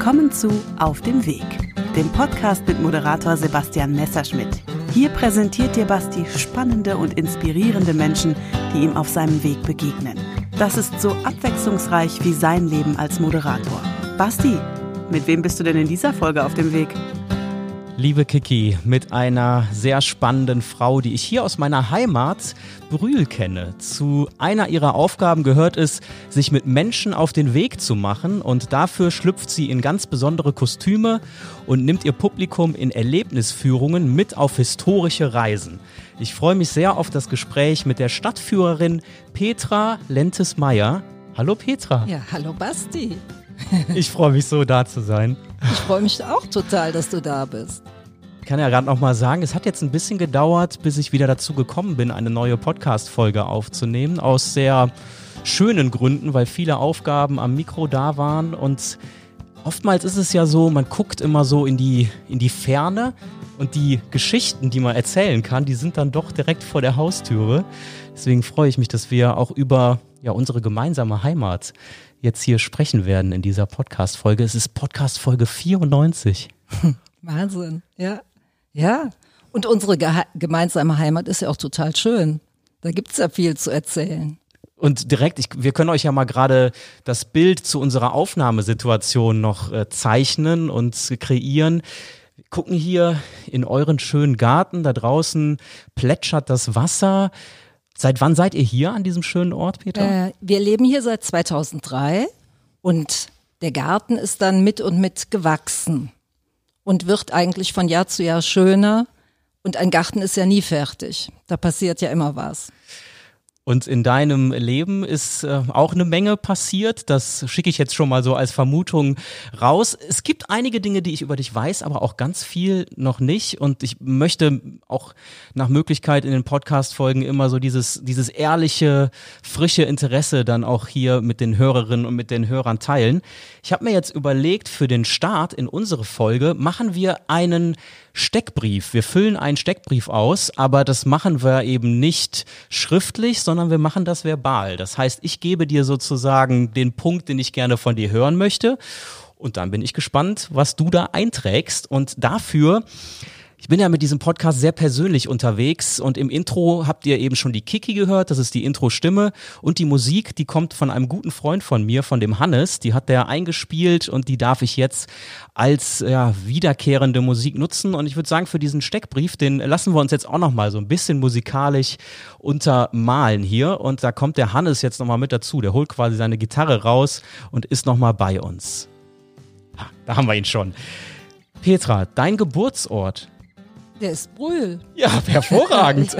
Willkommen zu Auf dem Weg, dem Podcast mit Moderator Sebastian Messerschmidt. Hier präsentiert dir Basti spannende und inspirierende Menschen, die ihm auf seinem Weg begegnen. Das ist so abwechslungsreich wie sein Leben als Moderator. Basti, mit wem bist du denn in dieser Folge auf dem Weg? Liebe Kiki, mit einer sehr spannenden Frau, die ich hier aus meiner Heimat Brühl kenne. Zu einer ihrer Aufgaben gehört es, sich mit Menschen auf den Weg zu machen, und dafür schlüpft sie in ganz besondere Kostüme und nimmt ihr Publikum in Erlebnisführungen mit auf historische Reisen. Ich freue mich sehr auf das Gespräch mit der Stadtführerin Petra Lentes-Meyer. Hallo Petra. Ja, hallo Basti. Ich freue mich so, da zu sein. Ich freue mich auch total, dass du da bist. Ich kann ja gerade noch mal sagen, es hat jetzt ein bisschen gedauert, bis ich wieder dazu gekommen bin, eine neue Podcast-Folge aufzunehmen. Aus sehr schönen Gründen, weil viele Aufgaben am Mikro da waren. Und oftmals ist es ja so, man guckt immer so in die Ferne, und die Geschichten, die man erzählen kann, die sind dann doch direkt vor der Haustüre. Deswegen freue ich mich, dass wir auch über unsere gemeinsame Heimat jetzt hier sprechen werden in dieser Podcast-Folge. Es ist Podcast-Folge 94. Wahnsinn, ja. Ja, und unsere gemeinsame Heimat ist ja auch total schön. Da gibt es ja viel zu erzählen. Und direkt, wir können euch ja mal gerade das Bild zu unserer Aufnahmesituation noch zeichnen und kreieren. Wir gucken hier in euren schönen Garten, da draußen plätschert das Wasser. Seit wann seid ihr hier an diesem schönen Ort, Petra? Wir leben hier seit 2003 und der Garten ist dann mit und mit gewachsen und wird eigentlich von Jahr zu Jahr schöner, und ein Garten ist ja nie fertig, da passiert ja immer was. Und in deinem Leben ist auch eine Menge passiert. Das schicke ich jetzt schon mal so als Vermutung raus. Es gibt einige Dinge, die ich über dich weiß, aber auch ganz viel noch nicht. Und ich möchte auch nach Möglichkeit in den Podcast-Folgen immer so dieses ehrliche, frische Interesse dann auch hier mit den Hörerinnen und mit den Hörern teilen. Ich habe mir jetzt überlegt, für den Start in unsere Folge machen wir einen Steckbrief. Wir füllen einen Steckbrief aus, aber das machen wir eben nicht schriftlich, sondern wir machen das verbal. Das heißt, ich gebe dir sozusagen den Punkt, den ich gerne von dir hören möchte, und dann bin ich gespannt, was du da einträgst. Und dafür, ich bin ja mit diesem Podcast sehr persönlich unterwegs, und im Intro habt ihr eben schon die Kiki gehört, das ist die Intro-Stimme, und die Musik, die kommt von einem guten Freund von mir, von dem Hannes, die hat der eingespielt, und die darf ich jetzt als wiederkehrende Musik nutzen. Und ich würde sagen, für diesen Steckbrief, den lassen wir uns jetzt auch nochmal so ein bisschen musikalisch untermalen hier, und da kommt der Hannes jetzt nochmal mit dazu, der holt quasi seine Gitarre raus und ist nochmal bei uns. Da haben wir ihn schon. Petra, dein Geburtsort? Der ist Brühl. Ja, hervorragend.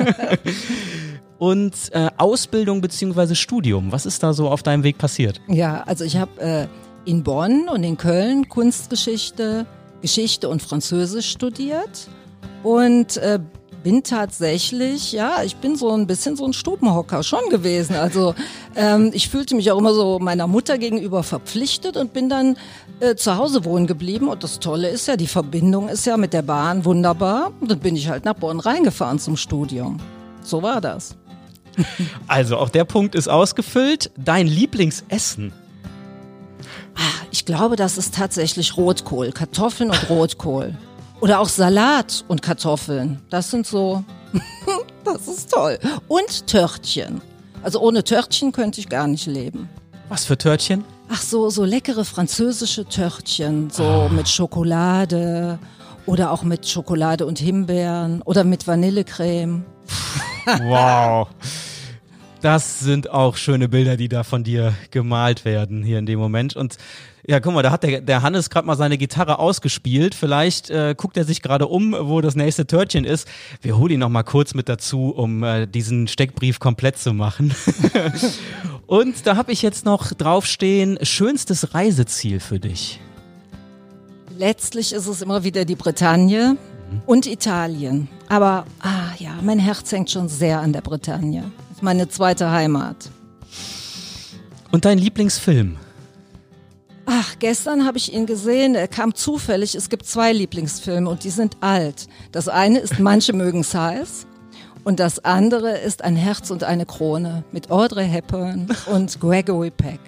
Und Ausbildung bzw. Studium, was ist da so auf deinem Weg passiert? Ja, also ich habe in Bonn und in Köln Kunstgeschichte, Geschichte und Französisch studiert und bin tatsächlich, ich bin so ein bisschen so ein Stubenhocker schon gewesen. Also ich fühlte mich auch immer so meiner Mutter gegenüber verpflichtet und bin dann zu Hause wohnen geblieben. Und das Tolle ist ja, die Verbindung ist ja mit der Bahn wunderbar. Und dann bin ich halt nach Bonn reingefahren zum Studium. So war das. Also auch der Punkt ist ausgefüllt. Dein Lieblingsessen? Ich glaube, das ist tatsächlich Rotkohl, Kartoffeln und Rotkohl. Oder auch Salat und Kartoffeln. Das sind so, das ist toll. Und Törtchen. Also ohne Törtchen könnte ich gar nicht leben. Was für Törtchen? Ach so leckere französische Törtchen. So mit Schokolade oder auch mit Schokolade und Himbeeren oder mit Vanillecreme. Wow. Das sind auch schöne Bilder, die da von dir gemalt werden hier in dem Moment. Und ja, guck mal, da hat der Hannes gerade mal seine Gitarre ausgespielt. Vielleicht guckt er sich gerade um, wo das nächste Törtchen ist. Wir holen ihn noch mal kurz mit dazu, um diesen Steckbrief komplett zu machen. Und da habe ich jetzt noch draufstehen, schönstes Reiseziel für dich. Letztlich ist es immer wieder die Bretagne und Italien. Aber mein Herz hängt schon sehr an der Bretagne. Das ist meine zweite Heimat. Und dein Lieblingsfilm? Gestern habe ich ihn gesehen, er kam zufällig. Es gibt 2 Lieblingsfilme und die sind alt. Das eine ist Manche mögen's heiß Und das andere ist Ein Herz und eine Krone mit Audrey Hepburn und Gregory Peck.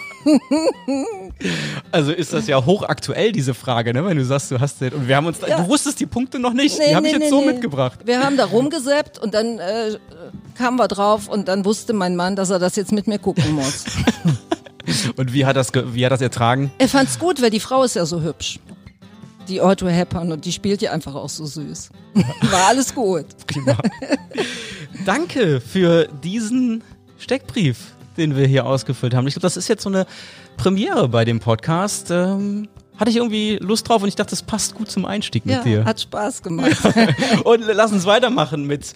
Also ist das ja hochaktuell, diese Frage, ne? Wenn du sagst, du hast den, und wir haben uns, du wusstest die Punkte noch nicht, die habe ich jetzt so mitgebracht. Wir haben da rumgesäppt und dann kamen wir drauf und dann wusste mein Mann, dass er das jetzt mit mir gucken muss. Und wie hat das ertragen? Er fand's gut, weil die Frau ist ja so hübsch. Die Audrey Hepburn, und die spielt ja einfach auch so süß. War alles gut. Prima. Danke für diesen Steckbrief, den wir hier ausgefüllt haben. Ich glaube, das ist jetzt so eine Premiere bei dem Podcast. Hatte ich irgendwie Lust drauf und ich dachte, das passt gut zum Einstieg mit dir. Ja, hat Spaß gemacht. Und lass uns weitermachen mit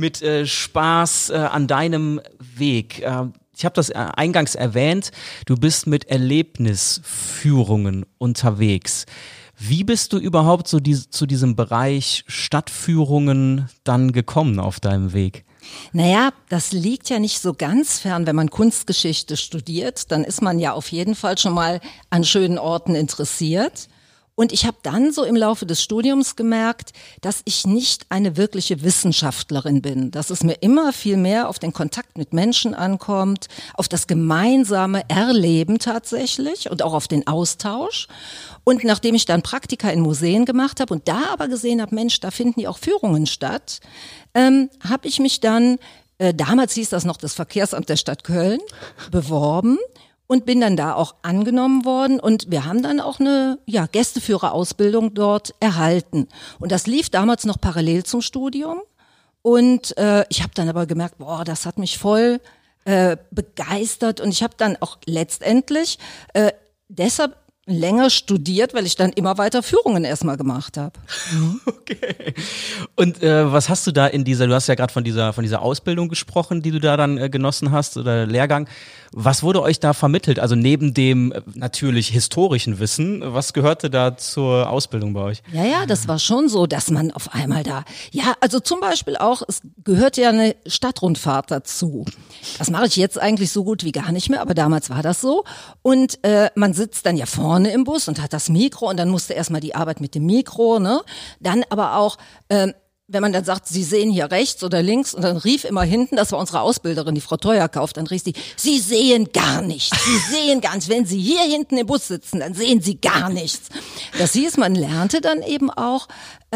Spaß an deinem Weg. Ich habe das eingangs erwähnt, du bist mit Erlebnisführungen unterwegs. Wie bist du überhaupt so zu diesem Bereich Stadtführungen dann gekommen auf deinem Weg? Naja, das liegt ja nicht so ganz fern. Wenn man Kunstgeschichte studiert, dann ist man ja auf jeden Fall schon mal an schönen Orten interessiert. Und ich habe dann so im Laufe des Studiums gemerkt, dass ich nicht eine wirkliche Wissenschaftlerin bin, dass es mir immer viel mehr auf den Kontakt mit Menschen ankommt, auf das gemeinsame Erleben tatsächlich und auch auf den Austausch. Und nachdem ich dann Praktika in Museen gemacht habe und da aber gesehen habe, Mensch, da finden ja auch Führungen statt, habe ich mich dann, damals hieß das noch das Verkehrsamt der Stadt Köln, beworben. Und bin dann da auch angenommen worden und wir haben dann auch eine Gästeführerausbildung dort erhalten. Und das lief damals noch parallel zum Studium. Und ich habe dann aber gemerkt, das hat mich voll begeistert. Und ich habe dann auch letztendlich deshalb länger studiert, weil ich dann immer weiter Führungen erstmal gemacht habe. Okay. Und was hast du da du hast ja gerade von dieser Ausbildung gesprochen, die du da dann genossen hast oder Lehrgang. Was wurde euch da vermittelt? Also neben dem natürlich historischen Wissen, was gehörte da zur Ausbildung bei euch? Ja, das war schon so, dass man auf einmal also zum Beispiel auch, es gehört ja eine Stadtrundfahrt dazu. Das mache ich jetzt eigentlich so gut wie gar nicht mehr, aber damals war das so. Und man sitzt dann ja vorne im Bus und hat das Mikro und dann musste erstmal die Arbeit mit dem Mikro, ne? Dann aber auch, wenn man dann sagt, Sie sehen hier rechts oder links und dann rief immer hinten, das war unsere Ausbilderin, die Frau Teuerkauf, dann rief Sie sehen gar nichts, Sie sehen gar nichts. Wenn Sie hier hinten im Bus sitzen, dann sehen Sie gar nichts. Das hieß, man lernte dann eben auch,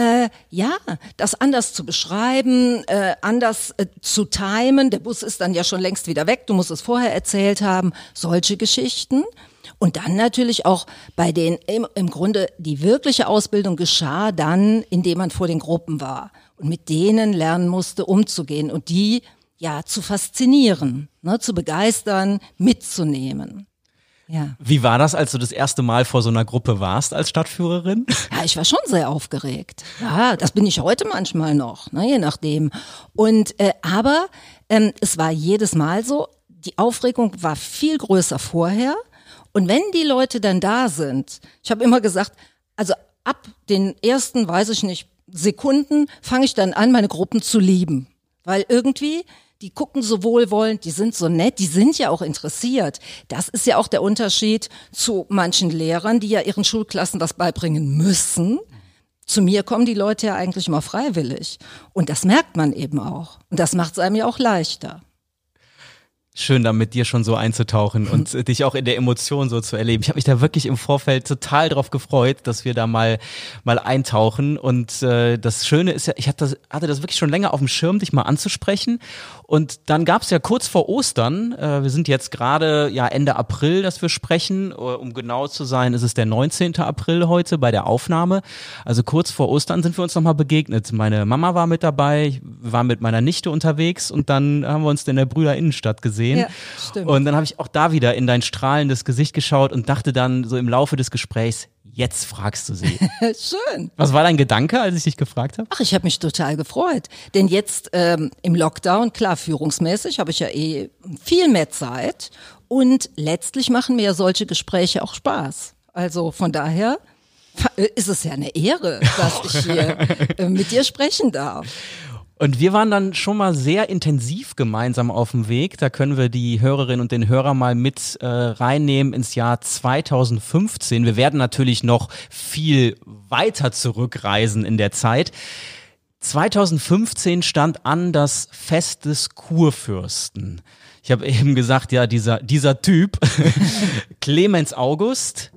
das anders zu beschreiben, anders zu timen. Der Bus ist dann ja schon längst wieder weg, du musst es vorher erzählt haben, solche Geschichten. Und dann natürlich auch bei im Grunde die wirkliche Ausbildung geschah dann, indem man vor den Gruppen war und mit denen lernen musste, umzugehen und die zu faszinieren, ne, zu begeistern, mitzunehmen. Ja. Wie war das, als du das erste Mal vor so einer Gruppe warst als Stadtführerin? Ja, ich war schon sehr aufgeregt. Ja, das bin ich heute manchmal noch, ne, je nachdem. Und aber es war jedes Mal so, die Aufregung war viel größer vorher. Und wenn die Leute dann da sind, ich habe immer gesagt, also ab den ersten, Sekunden fange ich dann an, meine Gruppen zu lieben. Weil irgendwie, die gucken so wohlwollend, die sind so nett, die sind ja auch interessiert. Das ist ja auch der Unterschied zu manchen Lehrern, die ja ihren Schulklassen was beibringen müssen. Zu mir kommen die Leute ja eigentlich immer freiwillig. Und das merkt man eben auch. Und das macht es einem ja auch leichter. Schön, da mit dir schon so einzutauchen und dich auch in der Emotion so zu erleben. Ich habe mich da wirklich im Vorfeld total drauf gefreut, dass wir da mal eintauchen. Und das Schöne ist ja, ich hatte das wirklich schon länger auf dem Schirm, dich mal anzusprechen. Und dann gab es ja kurz vor Ostern, wir sind jetzt gerade Ende April, dass wir sprechen. Um genau zu sein, ist es der 19. April heute bei der Aufnahme. Also kurz vor Ostern sind wir uns nochmal begegnet. Meine Mama war mit dabei, ich war mit meiner Nichte unterwegs und dann haben wir uns in der Brüderinnenstadt gesehen. Ja, stimmt. Und dann habe ich auch da wieder in dein strahlendes Gesicht geschaut und dachte dann so im Laufe des Gesprächs, jetzt fragst du sie. Schön. Was war dein Gedanke, als ich dich gefragt habe? Ach, ich habe mich total gefreut. Denn jetzt im Lockdown, klar, führungsmäßig habe ich ja viel mehr Zeit. Und letztlich machen mir ja solche Gespräche auch Spaß. Also von daher ist es ja eine Ehre, dass ich hier mit dir sprechen darf. Und wir waren dann schon mal sehr intensiv gemeinsam auf dem Weg. Da können wir die Hörerinnen und den Hörer mal mit reinnehmen ins Jahr 2015. Wir werden natürlich noch viel weiter zurückreisen in der Zeit. 2015 stand an das Fest des Kurfürsten. Ich habe eben gesagt, ja, dieser Typ, Clemens August,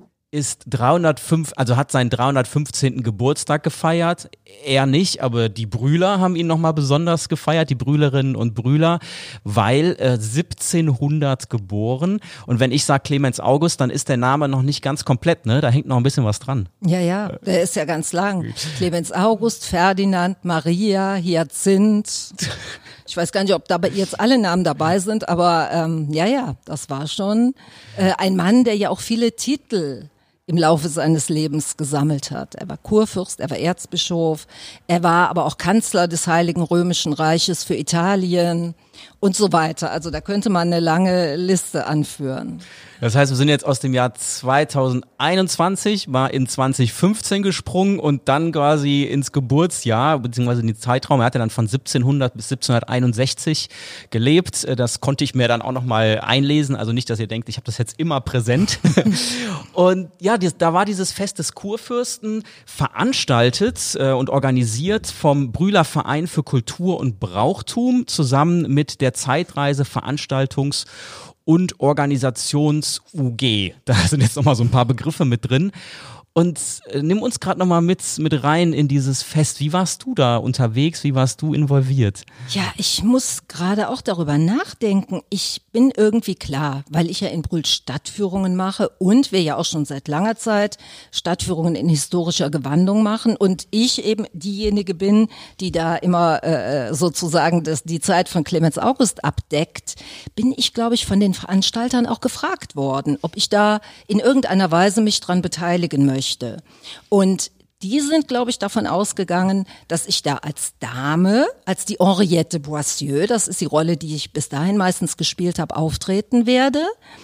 hat seinen 315. Geburtstag gefeiert. Er nicht, aber die Brühler haben ihn nochmal besonders gefeiert, die Brühlerinnen und Brühler, weil 1700 geboren. Und wenn ich sage Clemens August, dann ist der Name noch nicht ganz komplett, ne? Da hängt noch ein bisschen was dran. Ja, der ist ja ganz lang. Clemens August, Ferdinand, Maria, Hyazinth. Ich weiß gar nicht, ob dabei jetzt alle Namen dabei sind, aber das war schon ein Mann, der ja auch viele Titel im Laufe seines Lebens gesammelt hat. Er war Kurfürst, er war Erzbischof, er war aber auch Kanzler des Heiligen Römischen Reiches für Italien und so weiter. Also da könnte man eine lange Liste anführen. Das heißt, wir sind jetzt aus dem Jahr 2021 mal in 2015 gesprungen und dann quasi ins Geburtsjahr, beziehungsweise in den Zeitraum. Er hat ja dann von 1700 bis 1761 gelebt. Das konnte ich mir dann auch nochmal einlesen. Also nicht, dass ihr denkt, ich habe das jetzt immer präsent. Und ja, da war dieses Fest des Kurfürsten veranstaltet und organisiert vom Brühler Verein für Kultur und Brauchtum zusammen mit der Zeitreise Veranstaltungs- und Organisations-UG. Da sind jetzt nochmal so ein paar Begriffe mit drin. Und nimm uns gerade nochmal mit rein in dieses Fest. Wie warst du da unterwegs? Wie warst du involviert? Ja, ich muss gerade auch darüber nachdenken. Ich bin irgendwie klar, weil ich ja in Brühl Stadtführungen mache und wir ja auch schon seit langer Zeit Stadtführungen in historischer Gewandung machen und ich eben diejenige bin, die da immer sozusagen die Zeit von Clemens August abdeckt, bin ich, glaube ich, von den Veranstaltern auch gefragt worden, ob ich da in irgendeiner Weise mich dran beteiligen möchte. Und die sind, glaube ich, davon ausgegangen, dass ich da als Dame, als die Henriette Boissieu, das ist die Rolle, die ich bis dahin meistens gespielt habe, auftreten werde.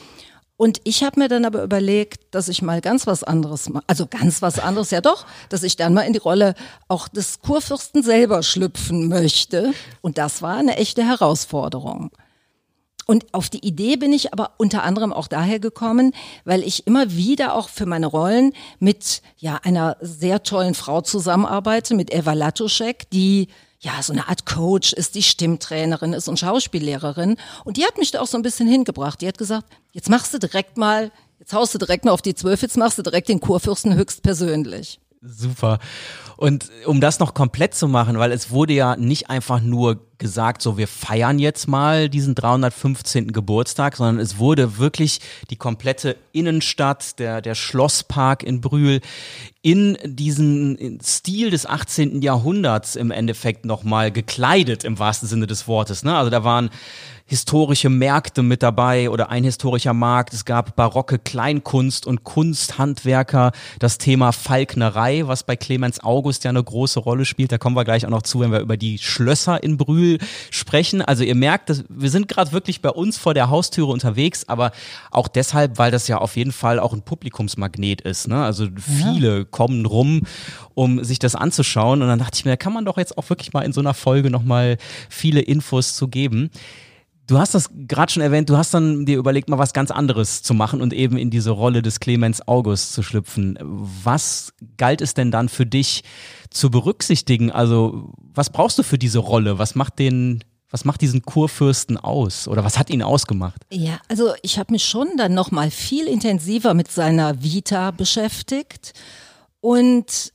Und ich habe mir dann aber überlegt, dass ich mal ganz was anderes mache, also ganz was anderes, ja doch, dass ich dann mal in die Rolle auch des Kurfürsten selber schlüpfen möchte. Und das war eine echte Herausforderung. Und auf die Idee bin ich aber unter anderem auch daher gekommen, weil ich immer wieder auch für meine Rollen mit einer sehr tollen Frau zusammenarbeite, mit Eva Latuschek, die so eine Art Coach ist, die Stimmtrainerin ist und Schauspiellehrerin. Und die hat mich da auch so ein bisschen hingebracht. Die hat gesagt, jetzt haust du direkt mal auf die 12, jetzt machst du direkt den Kurfürsten höchstpersönlich. Super. Und um das noch komplett zu machen, weil es wurde ja nicht einfach nur gesagt, so wir feiern jetzt mal diesen 315. Geburtstag, sondern es wurde wirklich die komplette Innenstadt, der Schlosspark in Brühl in diesen Stil des 18. Jahrhunderts im Endeffekt nochmal gekleidet, im wahrsten Sinne des Wortes, ne? Also da waren historische Märkte mit dabei oder ein historischer Markt. Es gab barocke Kleinkunst und Kunsthandwerker. Das Thema Falknerei, was bei Clemens August ja eine große Rolle spielt. Da kommen wir gleich auch noch zu, wenn wir über die Schlösser in Brühl sprechen. Also ihr merkt, wir sind gerade wirklich bei uns vor der Haustüre unterwegs, aber auch deshalb, weil das ja auf jeden Fall auch ein Publikumsmagnet ist, ne? Also viele kommen rum, um sich das anzuschauen. Und dann dachte ich mir, da kann man doch jetzt auch wirklich mal in so einer Folge nochmal viele Infos zu geben. Du hast das gerade schon erwähnt, du hast dann dir überlegt, mal was ganz anderes zu machen und eben in diese Rolle des Clemens August zu schlüpfen. Was galt es denn dann für dich zu berücksichtigen? Also was brauchst du für diese Rolle? Was macht diesen Kurfürsten aus oder was hat ihn ausgemacht? Ja, also ich habe mich schon dann noch mal viel intensiver mit seiner Vita beschäftigt und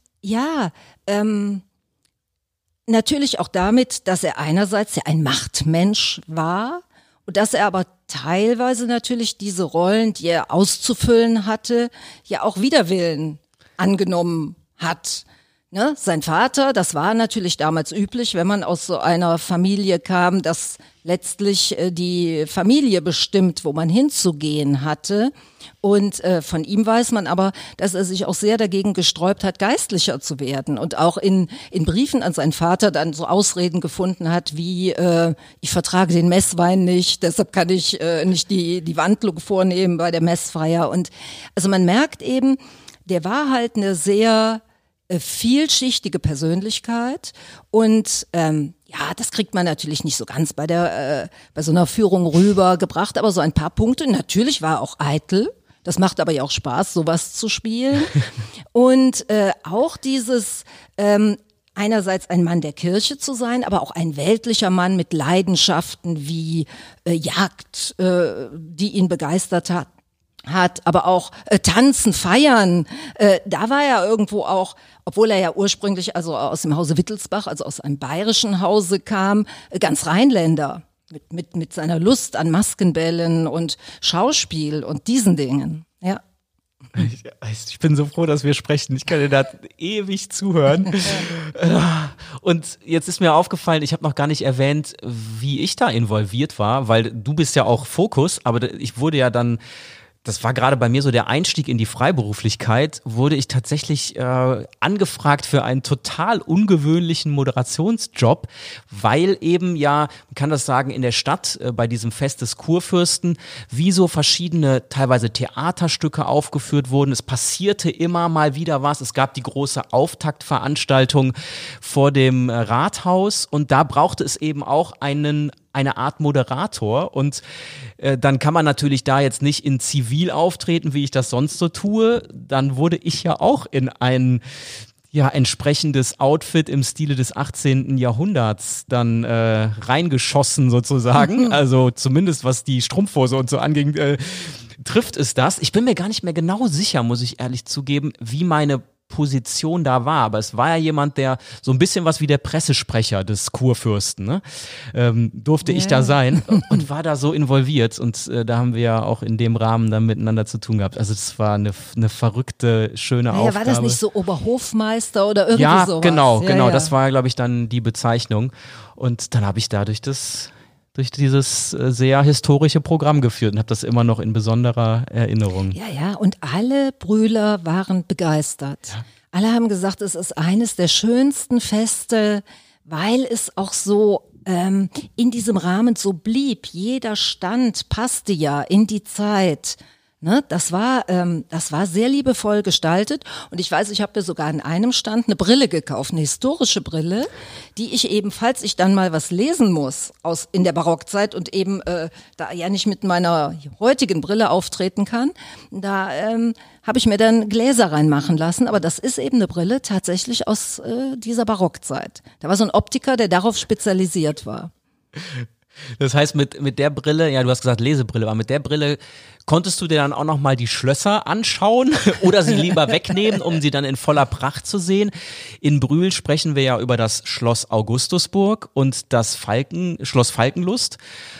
natürlich auch damit, dass er einerseits ja ein Machtmensch war und dass er aber teilweise natürlich diese Rollen, die er auszufüllen hatte, ja auch wider Willen angenommen hat. Ne? Sein Vater, das war natürlich damals üblich, wenn man aus so einer Familie kam, dass letztlich die Familie bestimmt, wo man hinzugehen hatte. Und von ihm weiß man aber, dass er sich auch sehr dagegen gesträubt hat, Geistlicher zu werden und auch in Briefen an seinen Vater dann so Ausreden gefunden hat, wie ich vertrage den Messwein nicht, deshalb kann ich nicht die Wandlung vornehmen bei der Messfeier. Und also man merkt eben, der war halt eine sehr vielschichtige Persönlichkeit und das kriegt man natürlich nicht so ganz bei so einer Führung rübergebracht, aber so ein paar Punkte. Natürlich war er auch eitel. Das macht aber ja auch Spaß, sowas zu spielen. Und auch dieses einerseits ein Mann der Kirche zu sein, aber auch ein weltlicher Mann mit Leidenschaften wie Jagd, die ihn begeistert hat, aber auch Tanzen, Feiern. Da war er irgendwo auch, obwohl er ja ursprünglich also aus dem Hause Wittelsbach, also aus einem bayerischen Hause kam, ganz Rheinländer. Mit seiner Lust an Maskenbällen und Schauspiel und diesen Dingen, ja. Ich bin so froh, dass wir sprechen. Ich kann dir da ewig zuhören. Und jetzt ist mir aufgefallen, ich habe noch gar nicht erwähnt, wie ich da involviert war, weil du bist ja auch Fokus, aber ich wurde ja dann, das war gerade bei mir so der Einstieg in die Freiberuflichkeit, wurde ich tatsächlich angefragt für einen total ungewöhnlichen Moderationsjob, weil eben ja, man kann das sagen, in der Stadt bei diesem Fest des Kurfürsten, wie so verschiedene teilweise Theaterstücke aufgeführt wurden. Es passierte immer mal wieder was. Es gab die große Auftaktveranstaltung vor dem Rathaus und da brauchte es eben auch eine Art Moderator und dann kann man natürlich da jetzt nicht in Zivil auftreten, wie ich das sonst so tue. Dann wurde ich ja auch in ein entsprechendes Outfit im Stile des 18. Jahrhunderts dann reingeschossen sozusagen. Also zumindest was die Strumpfhose und so anging, trifft es das. Ich bin mir gar nicht mehr genau sicher, muss ich ehrlich zugeben, wie meine Position da war, aber es war ja jemand, der so ein bisschen was wie der Pressesprecher des Kurfürsten, ne? Durfte ich da sein und war da so involviert und da haben wir ja auch in dem Rahmen dann miteinander zu tun gehabt. Also das war eine verrückte, schöne Aufgabe. War das nicht so Oberhofmeister oder irgendwie sowas? Ja, genau, das war, glaube ich, dann die Bezeichnung und dann habe ich da durch dieses sehr historische Programm geführt und habe das immer noch in besonderer Erinnerung. Ja, und alle Brühler waren begeistert. Ja. Alle haben gesagt, es ist eines der schönsten Feste, weil es auch so in diesem Rahmen so blieb. Jeder Stand passte ja in die Zeit. Ne, das war sehr liebevoll gestaltet und ich weiß, ich habe mir sogar an einem Stand eine Brille gekauft, eine historische Brille, die ich eben, falls ich dann mal was lesen muss in der Barockzeit und eben da ja nicht mit meiner heutigen Brille auftreten kann, da habe ich mir dann Gläser reinmachen lassen, aber das ist eben eine Brille tatsächlich aus dieser Barockzeit. Da war so ein Optiker, der darauf spezialisiert war. Das heißt, mit der Brille, ja, du hast gesagt Lesebrille, aber mit der Brille konntest du dir dann auch nochmal die Schlösser anschauen oder sie lieber wegnehmen, um sie dann in voller Pracht zu sehen? In Brühl sprechen wir ja über das Schloss Augustusburg und das Schloss Falkenlust.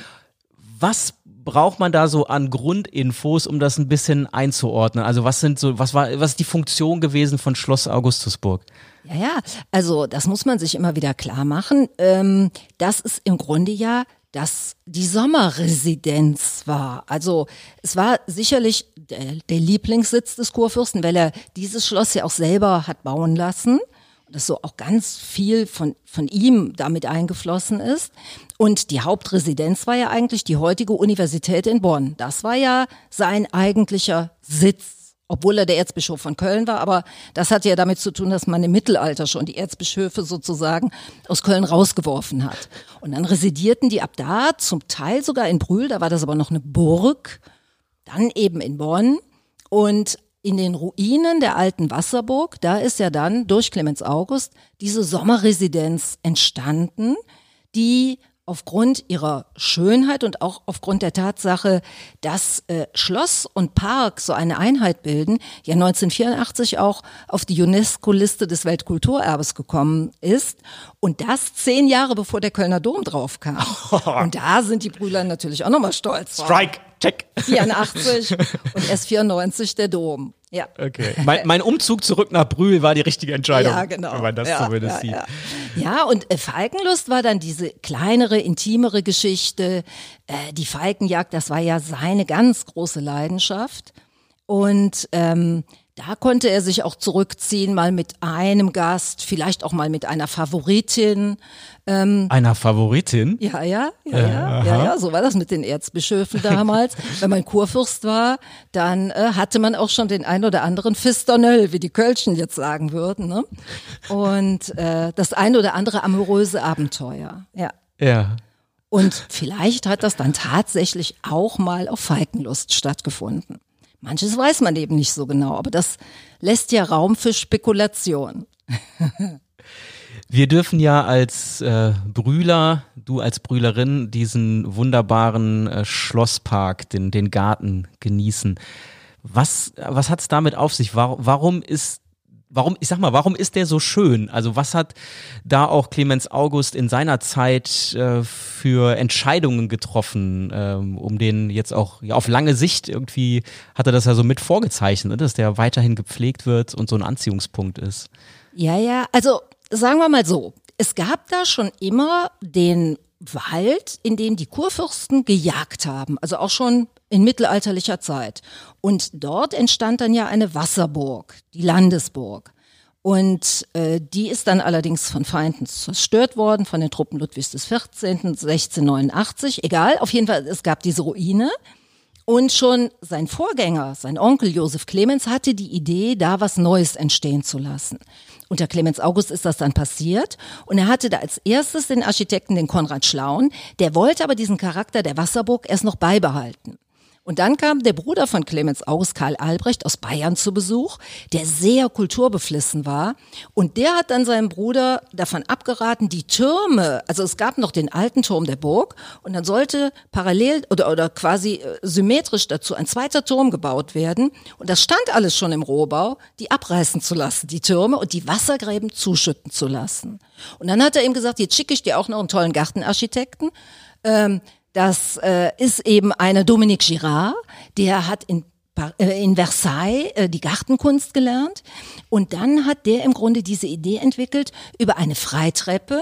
Was braucht man da so an Grundinfos, um das ein bisschen einzuordnen? Also was ist die Funktion gewesen von Schloss Augustusburg? Ja, also das muss man sich immer wieder klar machen. Das ist im Grunde ja die Sommerresidenz war. Also es war sicherlich der Lieblingssitz des Kurfürsten, weil er dieses Schloss ja auch selber hat bauen lassen. Dass so auch ganz viel von ihm damit eingeflossen ist. Und die Hauptresidenz war ja eigentlich die heutige Universität in Bonn. Das war ja sein eigentlicher Sitz. Obwohl er der Erzbischof von Köln war, aber das hat ja damit zu tun, dass man im Mittelalter schon die Erzbischöfe sozusagen aus Köln rausgeworfen hat. Und dann residierten die ab da, zum Teil sogar in Brühl, da war das aber noch eine Burg, dann eben in Bonn und in den Ruinen der alten Wasserburg, da ist ja dann durch Clemens August diese Sommerresidenz entstanden, die aufgrund ihrer Schönheit und auch aufgrund der Tatsache, dass Schloss und Park so eine Einheit bilden, ja 1984 auch auf die UNESCO-Liste des Weltkulturerbes gekommen ist und das 10 Jahre bevor der Kölner Dom draufkam. Und da sind die Brühler natürlich auch nochmal stolz. Strike, check. 84 und erst 94 der Dom. Ja. Okay. Mein Umzug zurück nach Brühl war die richtige Entscheidung. Ja, genau. Wenn man das zumindest sieht. Ja, und Falkenlust war dann diese kleinere, intimere Geschichte. Die Falkenjagd, das war ja seine ganz große Leidenschaft. Und da konnte er sich auch zurückziehen, mal mit einem Gast, vielleicht auch mal mit einer Favoritin. Einer Favoritin? Ja, so war das mit den Erzbischöfen damals. Wenn man Kurfürst war, dann hatte man auch schon den ein oder anderen Fisternöll, wie die Kölschen jetzt sagen würden, ne? Und das ein oder andere amoröse Abenteuer, ja. Ja. Und vielleicht hat das dann tatsächlich auch mal auf Falkenlust stattgefunden. Manches weiß man eben nicht so genau, aber das lässt ja Raum für Spekulation. Wir dürfen ja als Brühler, du als Brühlerin, diesen wunderbaren Schlosspark, den Garten genießen. Was hat es damit auf sich? Warum ist der so schön? Also was hat da auch Clemens August in seiner Zeit für Entscheidungen getroffen, um den jetzt auch auf lange Sicht irgendwie, hat er das ja so mit vorgezeichnet, ne? Dass der weiterhin gepflegt wird und so ein Anziehungspunkt ist. Ja, also sagen wir mal so, es gab da schon immer den Wald, in dem die Kurfürsten gejagt haben, also auch schon in mittelalterlicher Zeit. Und dort entstand dann ja eine Wasserburg, die Landesburg. Und die ist dann allerdings von Feinden zerstört worden, von den Truppen Ludwigs XIV. 1689. Egal, auf jeden Fall, es gab diese Ruine. Und schon sein Vorgänger, sein Onkel Josef Clemens, hatte die Idee, da was Neues entstehen zu lassen. Unter Clemens August ist das dann passiert und er hatte da als erstes den Architekten, den Konrad Schlaun, der wollte aber diesen Charakter der Wasserburg erst noch beibehalten. Und dann kam der Bruder von Clemens August, Karl Albrecht, aus Bayern zu Besuch, der sehr kulturbeflissen war. Und der hat dann seinem Bruder davon abgeraten, die Türme, also es gab noch den alten Turm der Burg und dann sollte parallel oder quasi symmetrisch dazu ein zweiter Turm gebaut werden. Und das stand alles schon im Rohbau, die abreißen zu lassen, die Türme, und die Wassergräben zuschütten zu lassen. Und dann hat er ihm gesagt, jetzt schicke ich dir auch noch einen tollen Gartenarchitekten. Das ist eben eine Dominique Girard, der hat in Versailles die Gartenkunst gelernt und dann hat der im Grunde diese Idee entwickelt, über eine Freitreppe,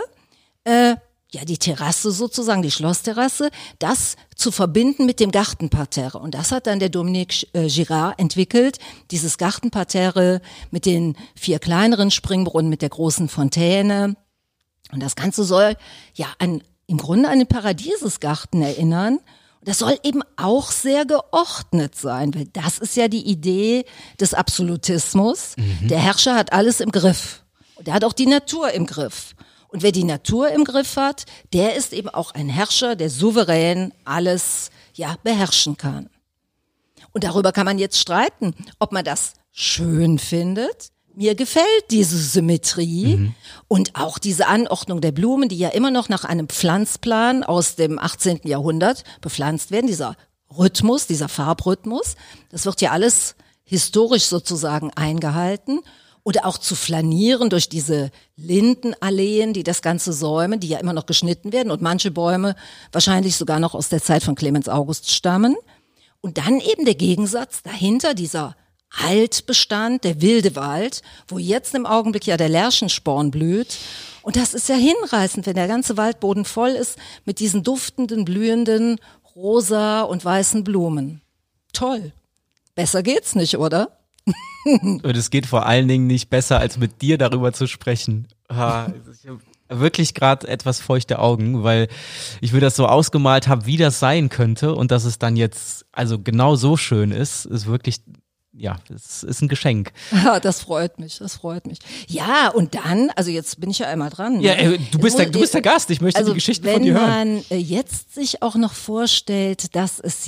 die Terrasse sozusagen, die Schlossterrasse, das zu verbinden mit dem Gartenparterre. Und das hat dann der Dominique Girard entwickelt, dieses Gartenparterre mit den 4 kleineren Springbrunnen, mit der großen Fontäne. Und das Ganze soll im Grunde an den Paradiesesgarten erinnern. Und das soll eben auch sehr geordnet sein, weil das ist ja die Idee des Absolutismus. Der Herrscher hat alles im Griff. Und er hat auch die Natur im Griff. Und wer die Natur im Griff hat, der ist eben auch ein Herrscher, der souverän alles beherrschen kann. Und darüber kann man jetzt streiten, ob man das schön findet. Mir gefällt diese Symmetrie und auch diese Anordnung der Blumen, die ja immer noch nach einem Pflanzplan aus dem 18. Jahrhundert bepflanzt werden, dieser Rhythmus, dieser Farbrhythmus, das wird ja alles historisch sozusagen eingehalten. Oder auch zu flanieren durch diese Lindenalleen, die das Ganze säumen, die ja immer noch geschnitten werden und manche Bäume wahrscheinlich sogar noch aus der Zeit von Clemens August stammen. Und dann eben der Gegensatz dahinter, dieser Altbestand, der wilde Wald, wo jetzt im Augenblick ja der Lärchensporn blüht. Und das ist ja hinreißend, wenn der ganze Waldboden voll ist mit diesen duftenden, blühenden, rosa und weißen Blumen. Toll. Besser geht's nicht, oder? Und es geht vor allen Dingen nicht besser, als mit dir darüber zu sprechen. Ich habe wirklich gerade etwas feuchte Augen, weil ich mir das so ausgemalt habe, wie das sein könnte und dass es dann jetzt also genau so schön ist wirklich... Ja, es ist ein Geschenk. Ja, das freut mich. Ja, und dann, also jetzt bin ich ja einmal dran. Ja, du bist der Gast, ich möchte die Geschichte von dir hören. Wenn man jetzt sich auch noch vorstellt, dass es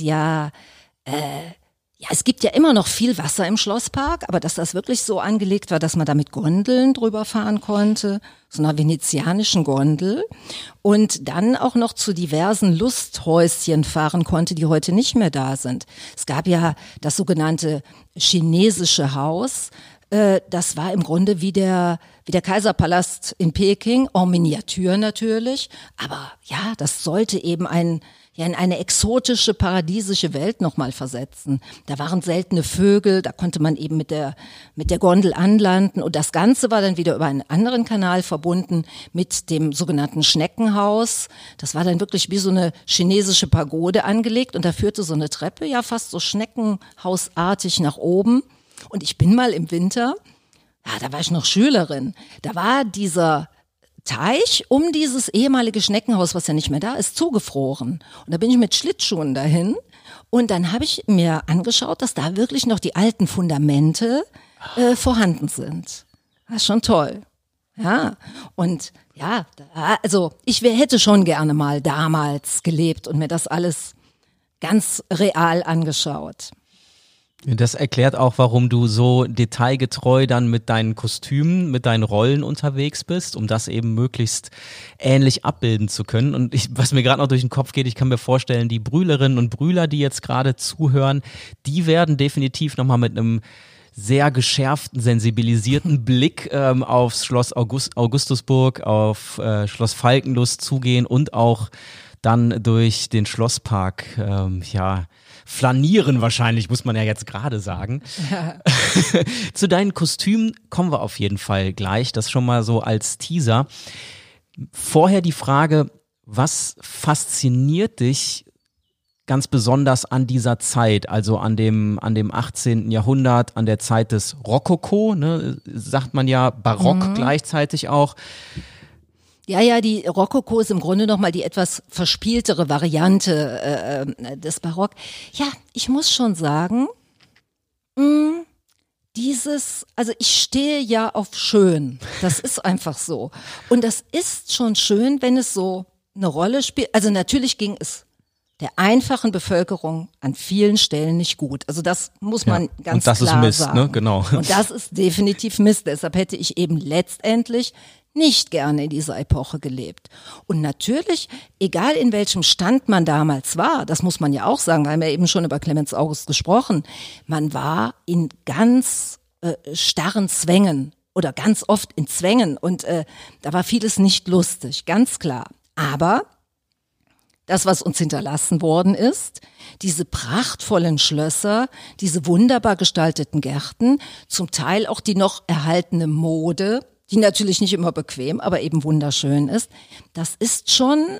es gibt ja immer noch viel Wasser im Schlosspark, aber dass das wirklich so angelegt war, dass man da mit Gondeln drüber fahren konnte, so einer venezianischen Gondel, und dann auch noch zu diversen Lusthäuschen fahren konnte, die heute nicht mehr da sind. Es gab ja das sogenannte chinesische Haus, das war im Grunde wie der Kaiserpalast in Peking, en Miniatur natürlich, aber ja, das sollte eben in eine exotische, paradiesische Welt nochmal versetzen. Da waren seltene Vögel, da konnte man eben mit der Gondel anlanden und das Ganze war dann wieder über einen anderen Kanal verbunden mit dem sogenannten Schneckenhaus. Das war dann wirklich wie so eine chinesische Pagode angelegt und da führte so eine Treppe, ja fast so schneckenhausartig nach oben. Und ich bin mal im Winter, da war ich noch Schülerin, da war dieser Teich um dieses ehemalige Schneckenhaus, was ja nicht mehr da ist, zugefroren. Und da bin ich mit Schlittschuhen dahin und dann habe ich mir angeschaut, dass da wirklich noch die alten Fundamente vorhanden sind. Das ist schon toll. Ja, und ja, also ich hätte schon gerne mal damals gelebt und mir das alles ganz real angeschaut. Das erklärt auch, warum du so detailgetreu dann mit deinen Kostümen, mit deinen Rollen unterwegs bist, um das eben möglichst ähnlich abbilden zu können. Und was mir gerade noch durch den Kopf geht, ich kann mir vorstellen, die Brühlerinnen und Brühler, die jetzt gerade zuhören, die werden definitiv nochmal mit einem sehr geschärften, sensibilisierten Blick aufs Schloss Augustusburg, auf Schloss Falkenlust zugehen und auch dann durch den Schlosspark, flanieren wahrscheinlich, muss man ja jetzt gerade sagen. Ja. Zu deinen Kostümen kommen wir auf jeden Fall gleich, das schon mal so als Teaser. Vorher die Frage, was fasziniert dich ganz besonders an dieser Zeit, also an dem 18. Jahrhundert, an der Zeit des Rokoko, ne, sagt man ja Barock gleichzeitig auch. Ja, die Rokoko ist im Grunde nochmal die etwas verspieltere Variante des Barock. Ja, ich muss schon sagen, also ich stehe ja auf schön. Das ist einfach so. Und das ist schon schön, wenn es so eine Rolle spielt. Also natürlich ging es der einfachen Bevölkerung an vielen Stellen nicht gut. Also das muss man ganz klar sagen. Und das ist Mist, ne? Genau. Und das ist definitiv Mist. Deshalb hätte ich eben letztendlich nicht gerne in dieser Epoche gelebt. Und natürlich, egal in welchem Stand man damals war, das muss man ja auch sagen, wir haben ja eben schon über Clemens August gesprochen, man war in ganz starren Zwängen oder ganz oft in Zwängen und da war vieles nicht lustig, ganz klar. Aber das, was uns hinterlassen worden ist, diese prachtvollen Schlösser, diese wunderbar gestalteten Gärten, zum Teil auch die noch erhaltene Mode, die natürlich nicht immer bequem, aber eben wunderschön ist, das ist schon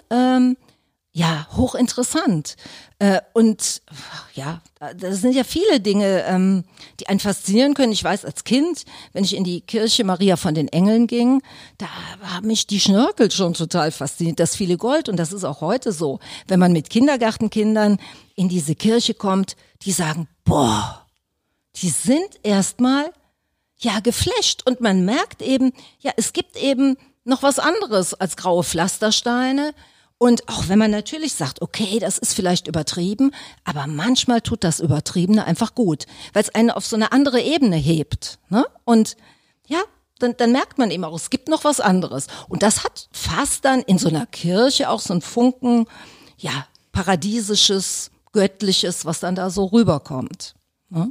hochinteressant. Und ja, das sind ja viele Dinge, die einen faszinieren können. Ich weiß, als Kind, wenn ich in die Kirche Maria von den Engeln ging, da haben mich die Schnörkel schon total fasziniert, das viele Gold. Und das ist auch heute so. Wenn man mit Kindergartenkindern in diese Kirche kommt, die sagen, boah, die sind erstmal geflasht. Und man merkt eben, es gibt eben noch was anderes als graue Pflastersteine. Und auch wenn man natürlich sagt, okay, das ist vielleicht übertrieben, aber manchmal tut das Übertriebene einfach gut, weil es einen auf so eine andere Ebene hebt, ne? Und ja, dann merkt man eben auch, es gibt noch was anderes. Und das hat fast dann in so einer Kirche auch so einen Funken, paradiesisches, göttliches, was dann da so rüberkommt, ne?